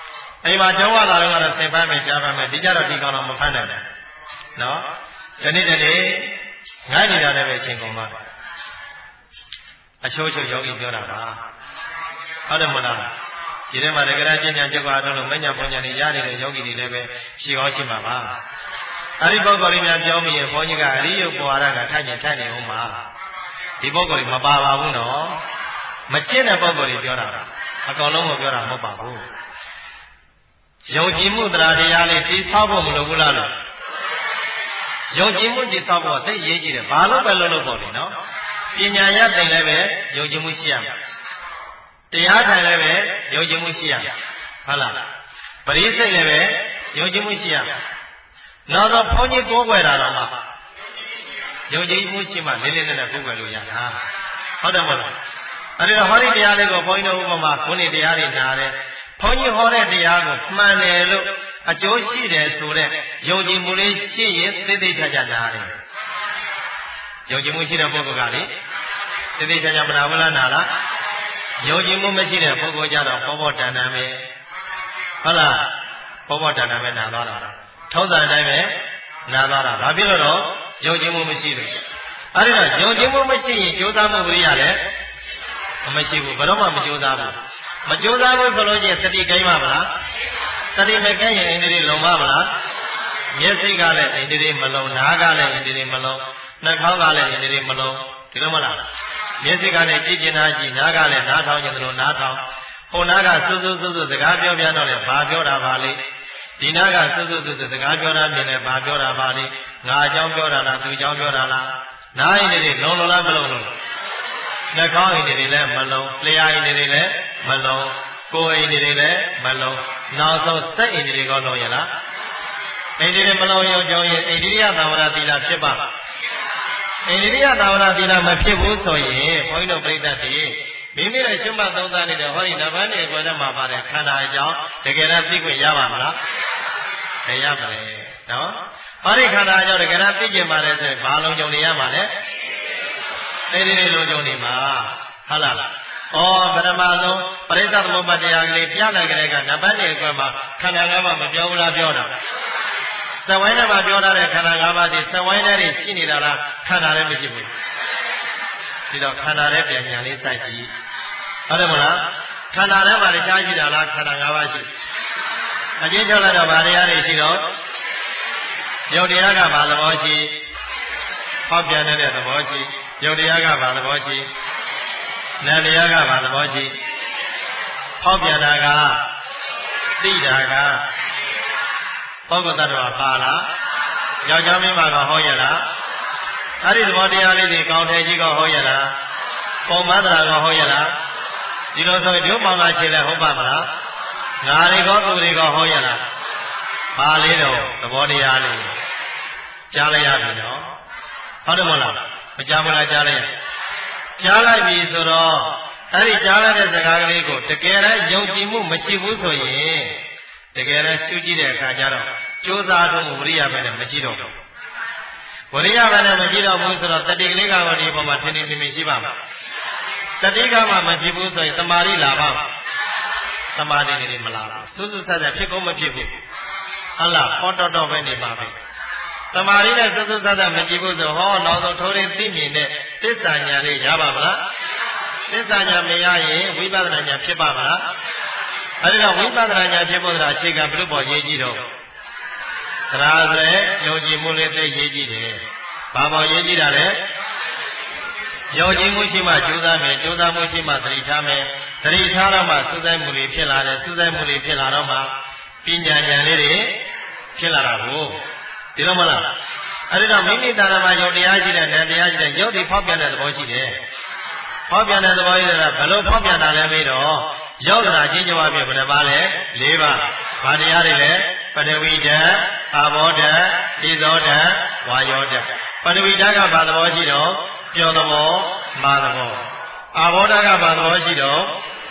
အိမ်မှာကျောင်းဝလာတော့ကတော့သင်ပန်းမယ်ကြားပန်းမယ်ဒီကြတော့ဒီကောင်တော့မဖမ်းနိုင်ဘူးနော်ဒီနေ့တည်းငိုက်နေတာလည်းပဲအချိန်ကုန်ပါအချိုးချိုးယောဂီပြောတာပါဟုတ်တယ်မလားဒီထဲမှာတကယ်ကျင့်ကြံကြွက်ကတော့လို့မညာပုံညာနေရနေတဲ့ယောဂီတွေလည်းပဲရှိကောင်းရှိမှာပါအဲဒီပုဂ္ဂိုလ်လေးများပြောမိရင်ဘုန်းကြီးကအရိယပွာရကထိုင်နေထိုင်နေဦးမှာဒီပုဂ္ဂိုလ်ကြီးမပါပါဘူးနော်မကျင့်တဲ့ပုဂ္ဂိုလ်ကြီးပြောတာအကောင်လုံးကိုပြောတာမဟုတ်ပါဘူးယုံကြည်မှုတရားတရားလေးတိဆောက်ဖို့မလိုဘူးလားလို့ယုံကြည်မှုတိဆောက်ဖို့သိရေးကြည့်တယ်ဘာလို့ပဲလို့ပေါ့လေနော်ပညာရသိလည်းပဲယုံကြည်မှုရှိရမယ်တရားထိုင်လည်းပဲယုံကြည်မှုရှိရမယ်ဟုတ်လားပရိစိတ်လည်းပဲယုံကြည်မှုရှိရမယ်နောက်တော့ဘုန်းကြီးကိုးကွယ်တာတော့မှယုံကြည်မှုရှိမှလေးလေးနက်နက်ကိုးကွယ်လို့ရတာဟုတ်တယ်မဟုတ်လားအဲဒီတော့ဟောဒီတရားလေးကိုဘုန်းကြီးတို့ဥပမာခုနေ့တရားတွေနားတယ်ဘုန်းကြီးဟောတဲ့တရားကိုမှန်တယ်လို့အကျိုးရှိတယ်ဆိုတဲ့ယုံကြည်မှုလေးရှိရင်သိသိချာချာနားတယ်ယုံကြည်မှုရှိတဲ့ပုဂ္ဂိုလ်ကလေသိသိချာချာမနာဘူးလားနာလားယုံကြည်မှုမရှိတဲ့ပုဂ္ဂိုလ်ကြတော့ပေါ်ပေါ်တန်တန်ပဲဟုတ်လားပေါ်ပေါ်တန်တန်ပဲနာသွားတာထုံးစံအတိုင်းပဲနာသွားတာဘာဖြစ်လို့တော့ယုံကြည်မှုမရှိလို့အဲဒီတော့ယုံကြည်မှုမရှိရင်ကြိုးစားမှုဝိရိယလည်းမရှိဘူးဘယ်တော့မှမကြိုးစားဘူးမကြိုးစားဘူးဆိုလို့ချင်းသတိကိန်းပါမလားသတိမကိန်းရင်အိန္ဒြေလုံပါမလားမျက်စိကလည်းအိန္ဒြေမလုံနားကလည်းအိန္ဒြေမလုံနှာခေါင်းကလည်းအိန္ဒြေမလုံဒီလိုမလားမျက်စိကလည်းကြည့်ကျင်တာကြည့်နားကလည်းနားထောင်ကျင်တယ်လို့နားထောင်ဟိုနားကစွစွစွစွစကားပြောပြတော့လေဘာပြောတာပါလေဒီနားကစွစွစွစွစကားပြောတာမြင်တယ်ဘာပြောတာပါလေငါအကြောင်းပြောတာလားသူအကြောင်းပြောတာလားနားအိန္ဒြေလုံလားမလုံလို့နှာခေါင်းအိန္ဒြေလည်းမလုံလျှာအိန္ဒြေလည်းမလုံကိုယ်အိန္ဒြေလည်းမလုံနောက်ဆုံးစိတ်အိန္ဒြေကောလုံရလားအိန္ဒြေမလုံရုံကြောင့်ရင်အိန္ဒြိယသာဝရသီလဖြစ်ပါအိန္ဒြိယသာဝရသီလမဖြစ်ဘူးဆိုရင်ဘုန်းကြီးတို့ပြိဿတွေမိမိရဲ့ရှုမှတ်သုံးသပ်နေတဲ့ဟောဒီနဗန်းတွေကွယ်ထဲမှာပါတဲ့ခန္ဓာအကြောင်းတကယ်တော့သိခွင့်ရပါမလားမရပါနဲ့နော်ဟောဒီခန္ဓာအကြောင်းတကယ်တော့သိကျင်ပါတယ်ဆိုရင်ဘာလုံးကြုံနေရမှာလဲအိန္ဒြေလုံးကြုံနေမှာဟုတ်လားဩပထမဆုံးပရိသတ်သမုပ္ပါတရားကလေးပြလိုက်ကြတဲ့ကနဗန်းတွေကွယ်မှာခန္ဓာ၅ပါးမပြောဘူးလားပြောတာသဝိုင်းထဲမှာပြောထားတဲ့ခန္ဓာ၅ပါးဒီသဝိုင်းထဲရှိနေတာလားခန္ဓာလည်းမရှိဘူးဒီတော့ခန္ဓာရဲ့ပြန်ညာလေးစိုက်ကြည့်ဟုတ်တယ်မလားခန္ဓာထဲမှာတရားရှိတာလားခန္ဓာ၅ပါးရှိအချင်းချုပ်လိုက်တော့ဗာတရားတွေရှိတော့ယုတ်တရားကဘာသဘောရှိဟောပြန်တဲ့သဘောရှိယုတ်တရားကဘာသဘောရှိနာမ်တရားကဘာသဘောရှိဟောပြန်တာကသိတာကပုဂ္ဂိုလ်တ attva ပါလားယောက်ျားမင်းမကဟောရလားအဲ့ဒီသဘောတရားလေးတွေကောင်းတယ်ကြီးကဟောရလားပုံမသရာကဟောရလားဒီလိုဆိုရင်ဒုမောင်ကခြေလဲဟုတ်ပါမလားငါတွေကသူတွေကဟောရလားပါလေးတော့သဘောတရားလေးကြားလိုက်ရပြီနော်ဟုတ်တယ်မဟုတ်လားမကြားမလားကြားလိုက်ရကြားလိုက်ပြီဆိုတော့အဲ့ဒီကြားလိုက်တဲ့စကားကလေးကိုတကယ်လည်းယုံကြည်မှုမရှိဘူးဆိုရင်တကယ်လည်းရှုကြည့်တဲ့အခါကျတော့ကြိုးစားတော့ဝိရိယပဲနဲ့မကြည့်တော့ဘူးဝိရိယပဲနဲ့မကြည့်တော့ဘူးဆိုတော့တတိကလေးကတော့ဒီပုံမှာထင်ထင်မြင်မြင်ရှိပါမှာတတိကမှမဖြစ်ဘူးဆိုရင်တမာရီလာပါတမာရီနေမလာဘူးစွတ်စွတ်ဆက်ဆက်ဖြစ်ကုန်မဖြစ်ဘူးဟုတ်လားဟောတော်တော်ပဲနေပါပဲတမာရီနဲ့စွတ်စွတ်ဆက်ဆက်မကြည့်ဘူးဆိုဟောနောက်ဆုံးထိုးရင်းသိမြင်တဲ့သစ္စာညာလေးရပါမလားသစ္စာညာမရရင်ဝိပဿနာညာဖြစ်ပါမလားအဲဒီတော့ဝိပဿနာညာဖြစ်ဖို့ဆိုတာအခြေခံဘုလို့ပေါ်ရေးကြည့်တော့တရားဆိုရဲယုံကြည်မှုလေးသိရေးကြည့်တယ်ဘာပေါ်ရေးကြည့်တာလဲယုံကြည်မှုရှိမှကြိုးစားမယ်ကြိုးစားမှုရှိမှသတိထားမယ်သတိထားတော့မှစူးစိုက်မှုလေးဖြစ်လာတယ်စူးစိုက်မှုလေးဖြစ်လာတော့မှပညာဉာဏ်လေးတွေဖြစ်လာတာကိုဒီလိုမလားအဲဒီတော့မိမိတဏ္ဍာမှာယုံတရားရှိတဲ့ဉာဏ်တရားရှိတဲ့ယုတ်ဒီဖောက်ပြန်တဲ့သဘောရှိတယ်ဖောက်ပြန်တဲ့သဘောရှိတာဘယ်လိုဖောက်ပြန်တာလဲပြီးတော့ရောက်တာချင်းကြွားပြဘယ်နှပါလဲ၄ပါးဘာတရားတွေလဲပထဝီဓာတ်အာဘောဓာတ်သေဇောဓာတ်ဝါယောဓာတ်ပထဝီဓာတ်ကဘာသဘောရှိတော့ပျော်သဘောမာသဘောအာဘောဓာတ်ကဘာသဘောရှိတော့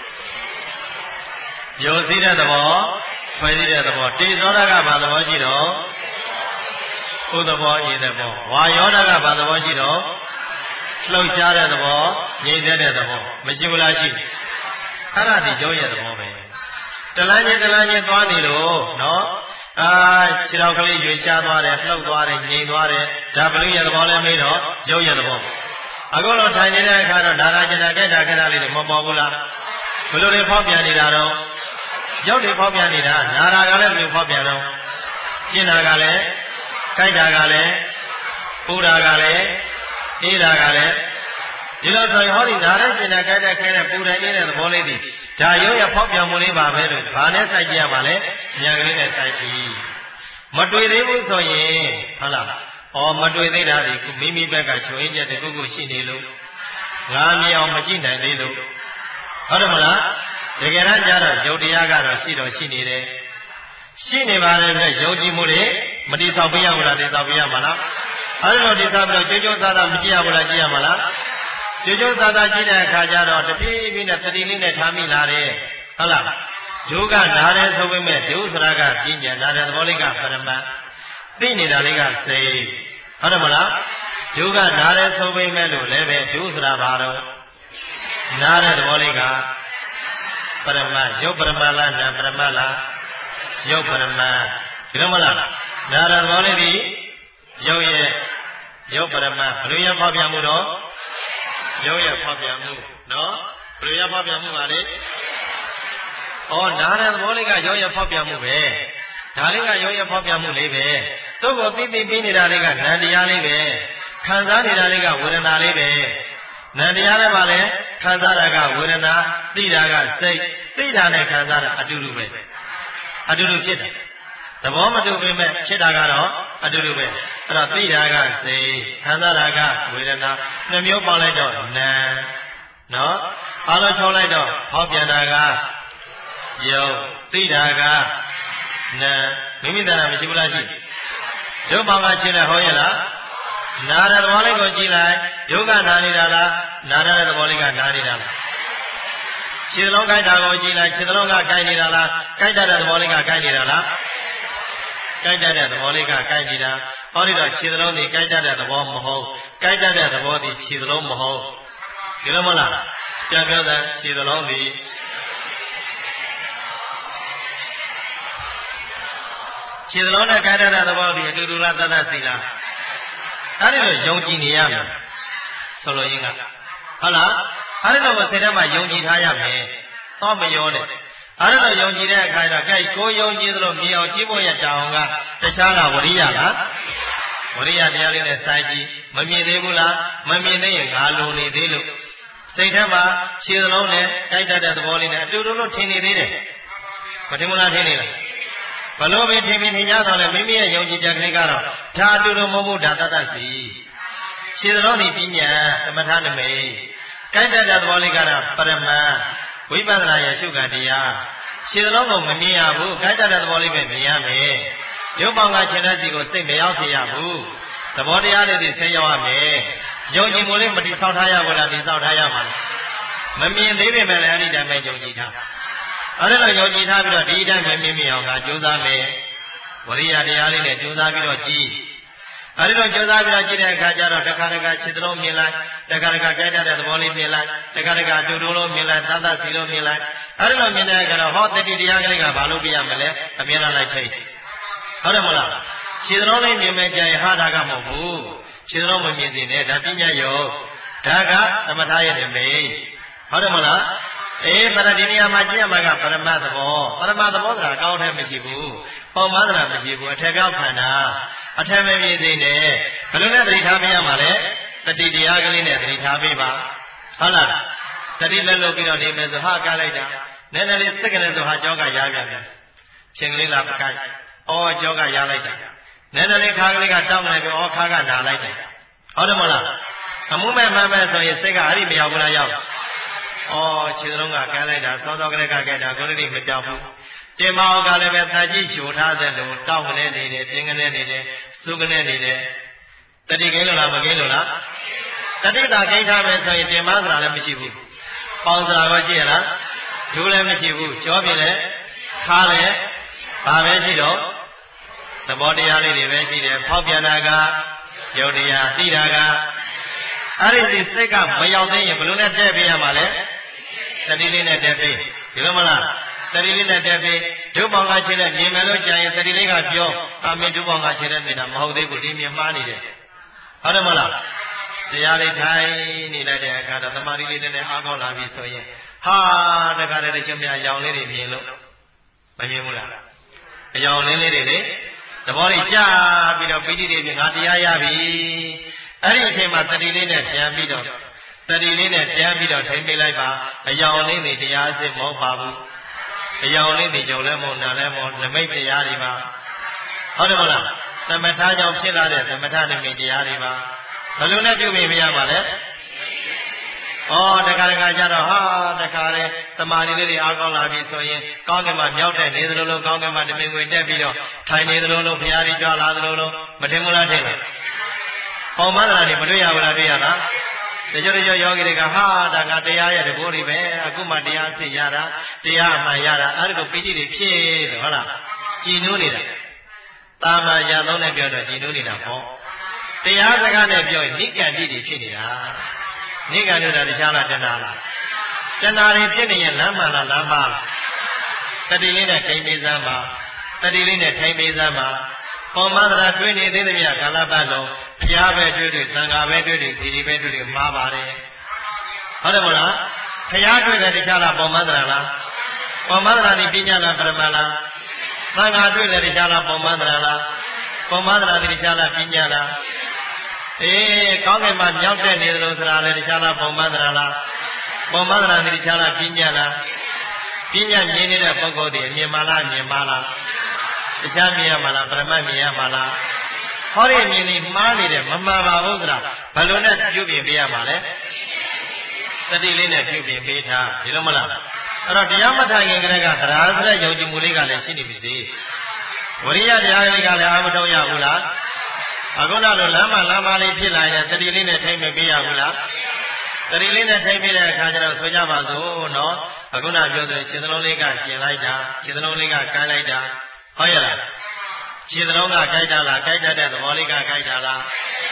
ယုံစည်းတဲ့သဘောဖွဲ့စည်းတဲ့သဘောသေဇောဓာတ်ကဘာသဘောရှိတော့ဥသဘောအေသဘောဝါယောဓာတ်ကဘာသဘောရှိတော့လှုပ်ရှားတဲ့သဘောငြိမ်သက်တဲ့သဘောမရှိဘူးလားရှိအဲ့ဒါဒီရုပ်ရဲ့သဘောပဲတလန်းချင်းသွားနေလို့နော်ခြေတော်ကလေးရွေရှားသွားတယ်လှုပ်သွားတယ်ငြိမ်သွားတယ်ဒါဘလို့ရတဲ့ဘောလဲမေးတော့ရုပ်ရတဲ့ဘောအခုတော့ထိုင်နေတဲ့အခါတော့ဒါရာကျင်တာကြိုက်တာခဏလေးတွေမပေါ်ဘူးလားဘလို့တွေဖောက်ပြန်နေတာတော့ရုပ်တွေဖောက်ပြန်နေတာနာရာကလည်းဘလို့ဖောက်ပြန်တော့ကျင်တာကလည်းကြိုက်တာကလည်းပူတာကလည်းအေးတာကလည်းဒီလိုဆိုရင်ဟောဒီနာရဲကျင်တာကြိုက်တဲ့ခဲတဲ့ပူတဲ့အေးတဲ့သဘောလေးတွေဒါရုပ်ရဖောက်ပြန်မှုလေးပါပဲလို့ဘာနဲ့စိုက်ကြရမှာလဲဉာဏ်ကလေးနဲ့စိုက်ပြီးမတွေ့သေးဘူးဆိုရင်ဟုတ်လားမတွေ့သေးတာဒီမိမိဘက်ကချိုးရင်းချက်တဲ့ပုဂ္ဂိုလ်ရှိနေလို့ငါမြင်အောင်မကြည့်နိုင်သေးလို့ဟုတ်တယ်မလားတကယ်တမ်းကျတော့ယုတ်တရားကတော့ရှိနေတယ်ရှိနေပါလေဆိုယုံကြည်မှုတွေမတိဆောက်ပြရဘူးလားတိဆောက်ပြရမှာလားအဲဒီလိုတိဆောက်ပြီးတော့ကြိုးကြိုးစားစားမကြည့်ရဘူးလားကြည့်ရမှာလားကြိုးကြိုးစားစားကြည့်တဲ့အခါကျတော့တဖြည်းဖြည်းနဲ့တတိလေးနဲ့ထားမိလာတယ်ဟုတ်လားဒုကနားတယ်ဆိုပေမဲ့ဒုစရာကပြဉ္ညာနားတဲ့သဘောလေးကပရမတ်သိနေတာလေးကစိတ်ဟုတ်တယ်မလားဒုကနားတယ်ဆိုပေမဲ့လို့လည်းပဲဒုစရာဘာတော့နားတဲ့သဘောလေးကပရမတ်ရုပ်ပရမတ်လားနာပရမတ်လားရုပ်ပရမတ်ဒီလိုမလားနာတဲ့သဘောလေးဒီရုပ်ရဲ့ရုပ်ပရမတ်ဘယ်လိုရဖောက်ပြန်မှုတော့ရုပ်ရဲ့ဖောက်ပြန်မှုနော်ဘယ်လိုရဖောက်ပြန်မှုပါလဲနားတဲ့သဘောလေးကရုပ်ရဲ့ဖောက်ပြန်မှုပဲဒါလေးကရုပ်ရဲ့ဖောက်ပြန်မှုလေးပဲသူ့ကိုသိပြီးနေတာလေးကနံတရားလေးပဲခံစားနေတာလေးကဝေဒနာလေးပဲနံတရားလည်းပါလေခံစားတာကဝေဒနာသိတာကစိတ်သိတာနဲ့ခံစားတာအတူတူပဲအတူတူဖြစ်တယ်သဘောမတူပေမဲ့ဖြစ်တာကတော့အတူတူပဲအဲ့တော့သိတာကစိတ်ခံစားတာကဝေဒနာနှမျိုးပေါင်းလိုက်တော့နံနော်အားလုံးချုံလိုက်တော့ဟောပြန်တာကယုတ်သိတာကနံမိမိတဏ္ဍာမရှိဘူးလားရှိဒုပေါင်းကရှင်းလဲဟောရလားနာတဲ့သဘောလေးကိုကြည့်လိုက်ဒုက္ခနာနေတာလားနာတဲ့သဘောလေးကနာနေတာလားခြေလုံးကြိုက်တာကိုကြည့်လိုက်ခြေလုံးကကြိုက်နေတာလားကြိုက်တဲ့သဘောလေးကကြိုက်နေတာလားကြိုက်တဲ့သဘောလေးကကြိုက်နေတာဟောဒီတော့ခြေလုံးဒီကြိုက်တဲ့သဘောမဟုတ်ကြိုက်တဲ့သဘောဒီခြေလုံးမဟုတ်ဒီလိုမလားပြန်ပြောတဲ့ခြေလုံးဒီခြေလုံးနဲ့ကြိုက်တဲ့သဘောဒီအတူတူလားသတ်သတ်စီလားအဲ့ဒီလိုယုံကြည်နေရမယ်ဆိုလိုရင်းကဟုတ်လားအဲ့ဒီလိုစိတ်ထဲမှာယုံကြည်ထားရမယ်တော့မရောနဲ့အဲ့ဒီလိုယုံကြည်တဲ့အခါကျတော့ကိုယုံကြည်သလိုမြင်အောင်ကြည့်ဖို့ရတောင်းကတခြားကဝရိယလားဝရိယတရားလေးနဲ့စိုက်ကြည့်မမြင်သေးဘူးလားမမြင်သေးရင်ငါလိုနေသေးလို့စိတ်ထဲမှာခြေလုံးနဲ့တိုက်တတ်တဲ့သဘောလေးနဲ့အတူတူလို့ထင်နေသေးတယ်မထင်ဘူးလားထင်နေလားဘလို့ပဲထင်ပြီးထင်ကြတော့လေမိမိရဲ့ယုံကြည်ချက်ကလေးကတော့ဒါအတူတူမဟုတ်ဘူးဒါတတ်တတ်စီခြေလုံးဒီပညာသမထနမိတ်ကိုက်တတ်တဲ့သဘောလေးကတော့ပရမတ်ဝိပဿနာရဲ့ရှုခံတရားခြေလုံးကိုမမြင်ရဘူးကိုက်တတ်တဲ့သဘောလေးပဲမြင်ရမယ်ရုပ်ပေါင်းကခြေလက်စီကိုစိတ်မရောက်စေရဘူးသဘောတရားလေးတွေဆက်ရောက်ရမယ်ယုံကြည်မှုလေးမတိဆောက်ထားရဘူးလားတိဆောက်ထားရမှာမမြင်သေးပေမဲ့လည်းအဲ့ဒီတည်းပဲယုံကြည်ထားအဲ့ဒါလိုယုံကြည်ထားပြီးတော့ဒီအတိုင်းပဲမြင်မြင်အောင်ကကြိုးစားမယ်ဝရိယတရားလေးနဲ့ကြိုးစားပြီးတော့ကြည်အဲ့ဒီလိုကြိုးစားပြီးတော့ကြည့်တဲ့အခါကျတော့တစ်ခါတစ်ခါခြေသလုံးမြင်လိုက်တစ်ခါတစ်ခါကြိုက်တဲ့သဘောလေးမြင်လိုက်တစ်ခါတစ်ခါတူတူလုံးမြင်လိုက်သတ်သတ်စီလုံးမြင်လိုက်အဲ့ဒီလိုမြင်တဲ့အခါတော့ဟောတတိတရားကလေးကဘာလို့ပြရမလဲအမြင်လိုက်ထိတ်ဟုတ်တယ်မလားခြေသလုံးလေးမြင်မဲ့ကြရင်ဟာဒါကမဟုတ်ဘူးခြေသလုံးမမြင်သေးနဲ့ဒါပညာယောဒါကသမထရဲ့နမိတ်ဟုတ်တယ်မလားပရဒီနေရာမှာကြည့်ရမှာကပရမတ်သဘောပရမတ်သဘောဆိုတာအကောင်းထဲမရှိဘူးပုံမှန်သလားမရှိဘူးအထက်ကောက်ခန္ဓာအထက်မမြင်သေးနဲ့ဘယ်လိုနဲ့သတိထားပေးရမှာလဲတတိတရားကလေးနဲ့သတိထားပေးပါဟုတ်လားတတိလက်လို့ပြီးတော့နေမယ်ဆိုဟာကလိုက်တာနည်းနည်းလေးစက်ကလေးဆိုဟာကြောကရပြန်တယ်ချင်းကလေးလာပကိုက်ကြောကရလိုက်တာနည်းနည်းလေးခါကလေးကတောင်းလိုက်ပြီးခါကနာလိုက်တယ်ဟုတ်တယ်မလားအမှုမဲ့မှန်မဲ့ဆိုရင်စိတ်ကအဲ့ဒီမရောက်ဘူးလားရောက်ခြေလုံးကကန်းလိုက်တာစောစောကလေးကကဲတာကိုလေးမကြောက်ဘူးတင်မောကလည်းပဲသာကြည့်ရှုထားတဲ့လို့တောက်ကနေနေတယ်ပြင်းကနေနေတယ်စုကနေနေတယ်တတိကင်းလို့လားမကင်းလို့လားတတိတာကိန်းထားမယ်ဆိုရင်တင်မသရာလည်းမရှိဘူးပေါင်းသရာရောရှိရလားဒူးလည်းမရှိဘူးကြောပြလည်းခါလည်းဘာပဲရှိတော့သဘောတရားလေးတွေပဲရှိတယ်ဖောက်ပြန်တာကယုတ်တရားသိတာကအဲ့ဒီစိတ်ကမရောက်သေးရင်ဘယ်လိုနဲ့တည့်ပေးရမှာလဲတတိလေးနဲ့တည့်ပေးဒီလိုမလားတတိလေးနဲ့တက်ပြီးဒုပေါင်းကခြေနဲ့မြင်မယ်လို့ကြာရင်တတိလေးကပြောအမင်းဒုပေါင်းကခြေနဲ့မြင်တာမဟုတ်သေးဘူးဒီမြင်မှားနေတယ်ဟုတ်တယ်မလားတရားလေးထိုင်နေလိုက်တဲ့အခါတော့သမာဓိလေးနဲ့အားကောင်းလာပြီဆိုရင်ဟာတခါတည်းချင်းများရောင်လေးတွေမြင်လို့မမြင်ဘူးလားအရောင်လေးလေးတွေလေသဘောလေးကြာပြီးတော့ပိဋိတွေပြင်ငါတရားရပြီအဲ့ဒီအချိန်မှာတတိလေးနဲ့ပြန်ပြီးတော့တတိလေးနဲ့ပြန်ပြီးတော့ထိမ့်ပေးလိုက်ပါအယောင်လေးတွေတရားစစ်မဟုတ်ပါဘူးအယောင်လေးတွေကြုံလဲမဟုတ်နာလဲမဟုတ်နမိတ်တရားတွေပါဟုတ်တယ်မလားသမထကြောင့်ဖြစ်လာတဲ့သမထနမိတ်တရားတွေပါဘယ်လိုနဲ့ပြုမိမရပါလဲဩတခါတခါကျတော့ဟာတခါလေတမာရီလေးတွေအားကောင်းလာပြီဆိုရင်ကောင်းကင်မှာမြောက်တဲ့နေသလိုလိုကောင်းကင်မှာတမင်ဝင်တက်ပြီးတော့ထိုင်နေသလိုလိုဘုရားကြီးကြွလာသလိုလိုမထင်ဘူးလားထင်လားဟောမလားနေမတွေ့ရဘူးလားတွေ့ရလားတချို့ယောဂီတွေကဟာဒါကတရားရဲ့တဘောတွေပဲအခုမှတရားစစ်ရတာတရားအမှန်ရတာအဲ့ဒါကိုပိဋိတွေဖြစ်တယ်ဟုတ်လားကြည်နူးနေတာတာမန်ရသုံးနဲ့ပြောတော့ကြည်နူးနေတာဟောတရားစကားနဲ့ပြောရင်နိကန္တိတွေဖြစ်နေတာနိကန္တိတာတခြားလားတဏှာလားတဏှာတွေဖြစ်နေရင်လမ်းမှလားလမ်းမလားတတိလေးနဲ့ထိမ့်ပေးစမ်းပါတတိလေးနဲ့ထိမ့်ပေးစမ်းပါပုံမှန်သရာတွေ့နေသေးသမျှကာလပတ်လုံးဘုရားပဲတွေ့တွေ့သံဃာပဲတွေ့တွေ့ဒီဒီပဲတွေ့တွေ့မှားပါတယ်ဟုတ်တယ်မလားဘုရားတွေ့တယ်တခြားလားပုံမှန်သရာလားပုံမှန်သရာဒီပညာလားပရမလားသံဃာတွေ့တယ်တခြားလားပုံမှန်သရာလားပုံမှန်သရာဒီတခြားလားပညာလားကောင်းကင်မှာမြောက်တဲ့နေသလိုသရာလည်းတခြားလားပုံမှန်သရာလားပုံမှန်သရာဒီတခြားလားပညာလားပညာမြင်နေတဲ့ပုဂ္ဂိုလ်တွေအမြင်မှလားမြင်ပါလားတခြားမြင်ရမှာလားပရမတ်မြင်ရမှာလားဟောဒီမြင်နေမှားနေတယ်မမှန်ပါဘူးဆိုတာဘယ်လိုနဲ့ပြုပြင်ပေးရမှာလဲသတိလေးနဲ့ပြုပြင်ပေးထားဒီလိုမလားအဲ့တော့တရားမထိုင်ခင်ကတည်းကသရာဆိုတဲ့ယုံကြည်မှုလေးကလည်းရှိနေပြီသေးဝရိယတရားလေးကလည်းအာမထုတ်ရဘူးလားအခုတော့လမ်းမလေးဖြစ်လာရင်သတိလေးနဲ့ထိမ့်မပေးရဘူးလားသတိလေးနဲ့ထိမ့်ပေးတဲ့အခါကျတော့ဆိုကြပါစို့နော်အခုနပြောတဲ့ခြေသလုံးလေးကကျင်လိုက်တာခြေသလုံးလေးကကိုင်းလိုက်တာဟုတ်ရလားခြေသလုံးကကိုက်တာလားကိုက်တတ်တဲ့သဘောလေးကကိုက်တာလား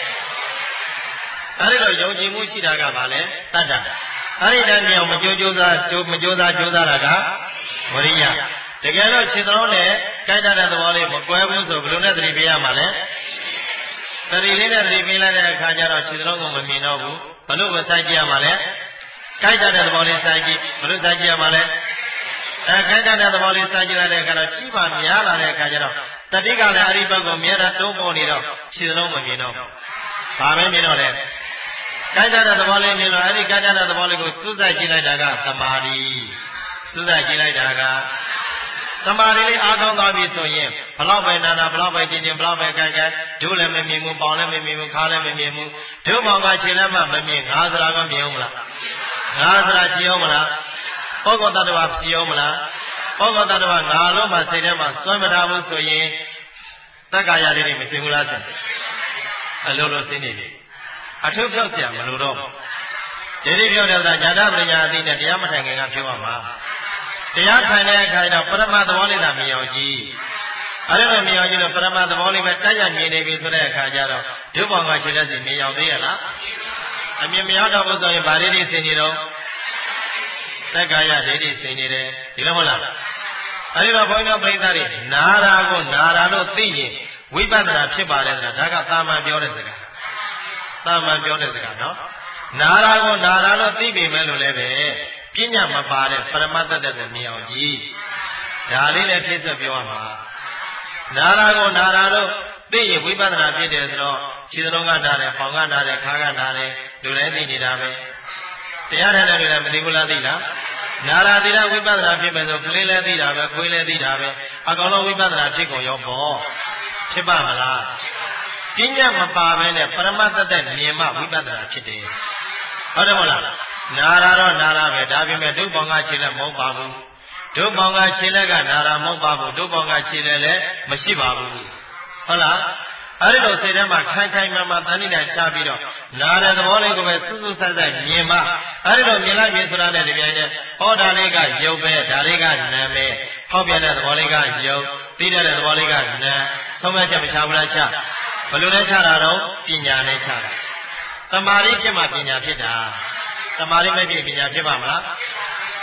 အဲဒီတော့ယုံကြည်မှုရှိတာကဘာလဲတတ္တအဲဒီတည်းမြောင်မကြိုးစားတာကဝရိယတကယ်တော့ခြေသလုံးနဲ့ကိုက်တတ်တဲ့သဘောလေးမကွဲဘူးဆိုဘယ်လိုနဲ့သတိပေးရမှာလဲသတိလေးနဲ့သတိပေးလိုက်တဲ့အခါကျတော့ခြေသလုံးကိုမမြင်တော့ဘူးဘယ်လိုပဲစိုက်ကြည့်ရမှာလဲကိုက်တတ်တဲ့သဘောလေးစိုက်ကြည့်ဘယ်လိုစိုက်ကြည့်ရမှာလဲခိုင်တဲ့သဘောလေးစိုက်ကြည့်လိုက်တဲ့အခါတော့ကြီးပါများလာတဲ့အခါကျတော့တတိကလည်းအရိပတ်ကိုမြဲတမ်းတုံးပေါ်နေတော့ခြေလုံးမမြင်တော့ဘူး။ဘာပဲမြင်တော့လဲ။ခိုင်တဲ့သဘောလေးမြင်တော့အဲ့ဒီခိုင်တဲ့သဘောလေးကိုစူးစိုက်ကြည့်လိုက်တာကသမာဓိ။စူးစိုက်ကြည့်လိုက်တာကသမာဓိလေးအားကောင်းသွားပြီဆိုရင်ဘလောက်ပဲနာနာဘလောက်ပဲကျင်ဘလောက်ပဲကြိုက်ဒုလည်းမမြင်ဘူးပေါင်လည်းမမြင်ဘူးခါလည်းမမြင်ဘူးဒုပေါင်ကခြေလည်းမမြင်ငါးစရာကမြင်အောင်မလား။ငါးစရာကြည့်အောင်မလား။ပုဂ္ဂိုလ်တ attva ဖြစ်ရောမလားပုဂ္ဂိုလ်တ attva ငါလုံးမှစိတ်ထဲမှာစွန့်မထားဘူးဆိုရင်တက္ကာယတွေမရှိဘူးလားဆိုအလိုလိုစိနေတယ်အထုပ်ဖြောက်ပြန်မလို့တော့ဒီဒီပြောတဲ့ကညာတပညာအသိနဲ့တရားမထိုင်ခင်ကပြောရမှာတရားထိုင်တဲ့အခါကျတော့ပရမသဘောလေးသာမြင်အောင်ကြည့်အဲ့လိုမြင်အောင်ကြည့်လို့ပရမသဘောလေးပဲတိုက်ရမြင်နေပြီဆိုတဲ့အခါကျတော့ဒုဘောင်ကခြေလက်စီမြင်အောင်သေးရလားအမြင်မရောက်တော့ဘူးဆိုရင်ဗာလေးတွေစင်နေတော့သက္ကာယဒိဋ္ဌိစိန်နေတယ်ဒီလိုမဟုတ်လားအဲဒီတော့ဘုန်းကြီးတို့ပြိဿတွေနာရာကိုနာရာလို့သိရင်ဝိပဿနာဖြစ်ပါတယ်ဆိုတာဒါကသာမန်ပြောတဲ့စကားသာမန်ပြောတဲ့စကားနော်နာရာကိုနာရာလို့သိပေမဲ့လို့လည်းပဲပညာမပါတဲ့ပရမတ္တကိုမြင်အောင်ကြည့်ဒါလေးလည်းဖြစ်ဆက်ပြောရမှာနာရာကိုနာရာလို့သိရင်ဝိပဿနာဖြစ်တယ်ဆိုတော့ခြေစလုံးကနာတယ်ပေါင်ကနာတယ်ခါးကနာတယ်လူလည်းသိနေတာပဲတရားထိုင်တယ်လည်းမသိဘူးလားသိလားနာရာသီလဝိပဿနာဖြစ်မယ်ဆိုကလေးလည်းသိတာပဲခွေးလည်းသိတာပဲအကောင်လုံးဝိပဿနာဖြစ်ကုန်ရောပေါ့ဖြစ်ပါမလားပညာမပါဘဲနဲ့ပရမတ္တမြင်မှဝိပဿနာဖြစ်တယ်ဟုတ်တယ်မဟုတ်လားနာရာတော့နာရာပဲဒါပေမဲ့ဒုပေါင်းကခြေလက်မဟုတ်ပါဘူးဒုပေါင်းကခြေလက်ကနာရာမဟုတ်ပါဘူးဒုပေါင်းကခြေလက်လည်းမရှိပါဘူးဟုတ်လားအဲ့ဒီလိုစိတ်ထဲမှာခိုင်ခိုင်မာမာတဏှိနဲ့ချပြီးတော့နာတဲ့သဘောလေးကိုပဲစူးစူးဆိုင်ဆိုင်မြင်မှအဲ့ဒီလိုမြင်လိုက်ပြီဆိုတာနဲ့ဒီပြိုင်နဲ့ဟောဒါလေးကယုတ်ပဲဒါလေးကနာပဲဟောပြတဲ့သဘောလေးကယုတ်သိတဲ့သဘောလေးကနာဆုံးမချက်မချဘူးလားချဘယ်လိုလဲချတာတော့ပညာနဲ့ချတာတမာရီဖြစ်မှပညာဖြစ်တာတမာရီမဖြစ်ပညာဖြစ်ပါမလား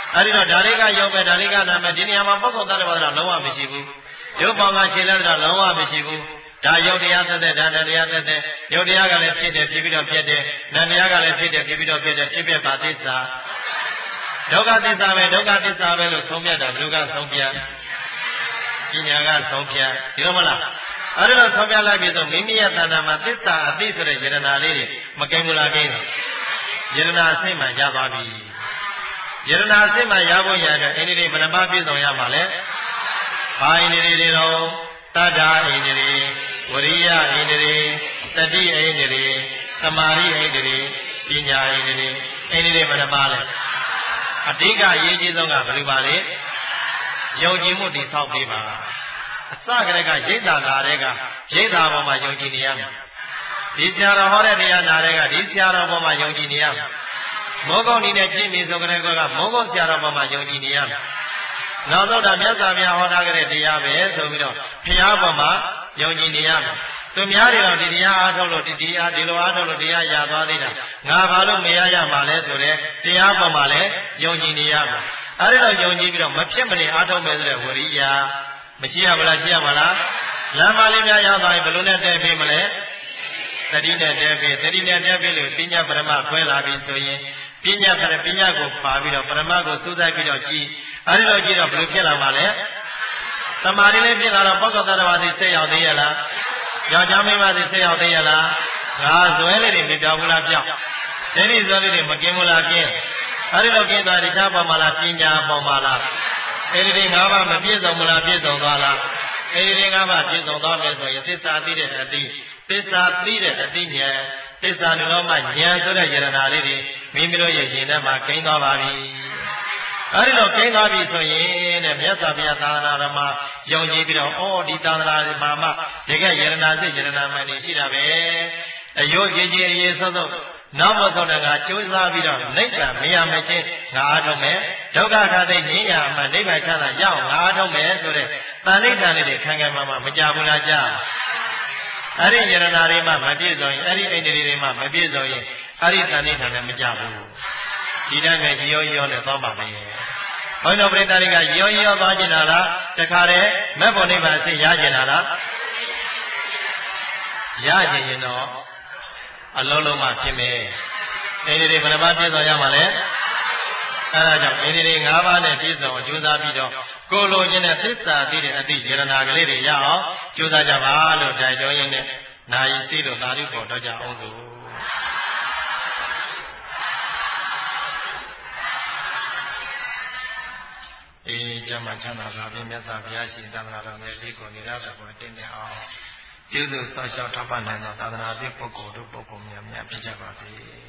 အဲဒီတော့ဒါလေးကရုပ်ပဲဒါလေးကနာမည်ဒီနေရာမှာပုဂ္ဂိုလ်သတ္တဝါတော့လုံးဝမရှိဘူးရုပ်ပေါင်းကခြေလက်တော့လုံးဝမရှိဘူးဒါရုပ်တရားသက်သက်ဒါနတရားသက်သက်ရုပ်တရားကလည်းဖြစ်တယ်ဖြစ်ပြီးတော့ပြတ်တယ်နာမ်တရားကလည်းဖြစ်တယ်ဖြစ်ပြီးတော့ပြတ်တယ်ဖြစ်ပြပါသစ္စာဒုက္ခသစ္စာပဲဒုက္ခသစ္စာပဲလို့ဆုံးဖြတ်တာဘယ်လိုကဆုံးဖြတ်ပညာကဆုံးဖြတ်ဒီလိုမလားအဲ့ဒါဆုံးဖြတ်လိုက်ပြီဆိုမိမိရဲ့တဏ္ဍာမှာသစ္စာအသိဆိုတဲ့ယရနာလေးတွေမကင်ဘူးလားကိန်းယရနာအစိတ်မှရသွားပြီယရနာအစိတ်မှရဖို့ရတဲ့အိန္ဒိရိဘယ်နှပါးပြည့်စုံရမှာလဲဘာအိန္ဒိရိတွေတော့တတ္ထာအိန္ဒိရိဝရိယအိန္ဒိရိတတိအိန္ဒိရိသမာဓိအိန္ဒိရိပညာအိန္ဒိရိအိန္ဒိရိဘယ်နှပါးလဲအဓိကအရေးကြီးဆုံးကဘယ်လိုပါလဲယုံကြည်မှုတည်ဆောက်ပေးပါအစကတည်းကရိတ်တာလာတဲ့ကရိတ်တာပေါ်မှာယုံကြည်နေရမယ်ဒီဆရာတော်ဟောတဲ့တရားနာတဲ့ကဒီဆရာတော်ပေါ်မှာယုံကြည်နေရမယ်မောဂုံဒီနဲ့ကြည့်ပြီဆိုကြတဲ့ကမောဂုံဆရာတော်ပေါ်မှာယုံကြည်နေရမယ်နောက်တော့ဒါမြတ်စွာဘုရားဟောထားတဲ့တရားပဲဆိုပြီးတော့ဘုရားပေါ်မှာယုံကြည်နေရမယ်သူများတွေတော့ဒီတရားအားထုတ်လို့ဒီတရားဒီလိုအားထုတ်လို့တရားရသွားသေးတာငါဘာလို့မရရမှာလဲဆိုတဲ့တရားပေါ်မှာလည်းယုံကြည်နေရမယ်အဲဒီတော့ယုံကြည်ပြီးတော့မဖြစ်မနေအားထုတ်မယ်ဆိုတဲ့ဝရိယမရှိရမလားရှိရမလားလမ်းမလေးများရောက်သွားရင်ဘယ်လိုနဲ့တည့်ပေးမလဲသတိနဲ့တည့်ပေးသတိနဲ့တည့်ပေးလို့ပညာပရမခွဲလာပြီဆိုရင်ပညာကိုပါပြီးတော့ပရမကိုစူးစိုက်ပြီးတော့ကြည်အဲဒီတော့ကြည့်တော့ဘယ်လိုဖြစ်လာမှာလဲသမာဓိလေးဖြစ်လာတော့ပုဂ္ဂိုလ်သတ္တဝါသိစိတ်ရောက်သေးရလားယောက်ျားမိန်းမသိစိတ်ရောက်သေးရလားငါဇွဲလေးတွေမပြောင်းဘူးလားပြောင်းဒိဋ္ဌိဇွဲလေးတွေမကင်းဘူးလားကင်းအဲဒီလိုကင်းသွားတခြားပေါ်မှာလားပညာပေါ်မှာလားအဲဒီ၅ပါးမပြည့်စုံမလားပြည့်စုံသွားလားအဲဒီ၅ပါးပြည့်စုံသွားမယ်ဆိုရင်သစ္စာသိတဲ့အသိသစ္စာသိတဲ့အသိဉာဏ်သစ္စာနုလောမဉာဏ်ဆိုတဲ့ယရနာလေးတွေမိမိတို့ရဲ့ရှင်ထဲမှာကျင်းသွားပါပြီအဲဒီလိုကျင်းသွားပြီဆိုရင်တဲ့မြတ်စွာဘုရားသာသနာတော်မှာယုံကြည်ပြီးတော့ဒီသာသနာမှာမှတကယ်ယရနာစိတ်ယရနာမှန်နေရှိတာပဲအယုတ်ကြီးကြီးအရေးဆုံးနောက်မဆုံးတဲ့ကကျိုးစားပြီးတော့နိဗ္ဗာန်မရမချင်းငါအားထုတ်မယ်ဒုက္ခခါသိငြိမ်းရမှနိဗ္ဗာန်ချမ်းသာရအောင်ငါအားထုတ်မယ်ဆိုတဲ့တန်ဋိဌာန်လေးတွေခံခံမှမကြဘူးလားကြားအဲ့ဒီယရနာတွေမှမပြည့်စုံရင်အဲ့ဒီအိန္ဒိတွေမှမပြည့်စုံရင်အဲ့ဒီတန်ဋိဌာန်နဲ့မကြဘူးဒီတိုင်းပဲရောရောနဲ့သွားပါမယ်ဘုန်းတော်ပရိသတ်တွေကရောရောသွားကျင်တာလားတခါတည်းမက်ဖို့နိဗ္ဗာန်အစစ်ရကျင်တာလားရကျင်ရင်တော့အလုံးလုံးမှဖြစ်မယ်အိန္ဒိတွေဘယ်နှပါးပြည့်စုံရမှာလဲအဲဒါကြောင့်အိန္ဒိတွေ၅ပါးနဲ့ပြည့်စုံကြိုးစားပြီးတော့ကိုလိုချင်တဲ့သစ္စာသိတဲ့အသိယရနာကလေးတွေရအောင်ကြိုးစားကြပါလို့တိုက်တွန်းရင်းနဲ့နာယီသိလို့သာဓုပေါ်တော့ကြအောင်စို့ကျမ်းမှာချမ်းသာစွာဖြင့်မြတ်စွာဘုရားရှင်သာသနာတော်မြတ်လေးကိုနေရသဘောတင်နေအောင်ကျေးဇူးဆောက်ရှောက်ထောက်ပံ့နိုင်သောသာသနာ့ပုဂ္ဂိုလ်တို့ပုဂ္ဂိုလ်များများဖြစ်ကြပါစေ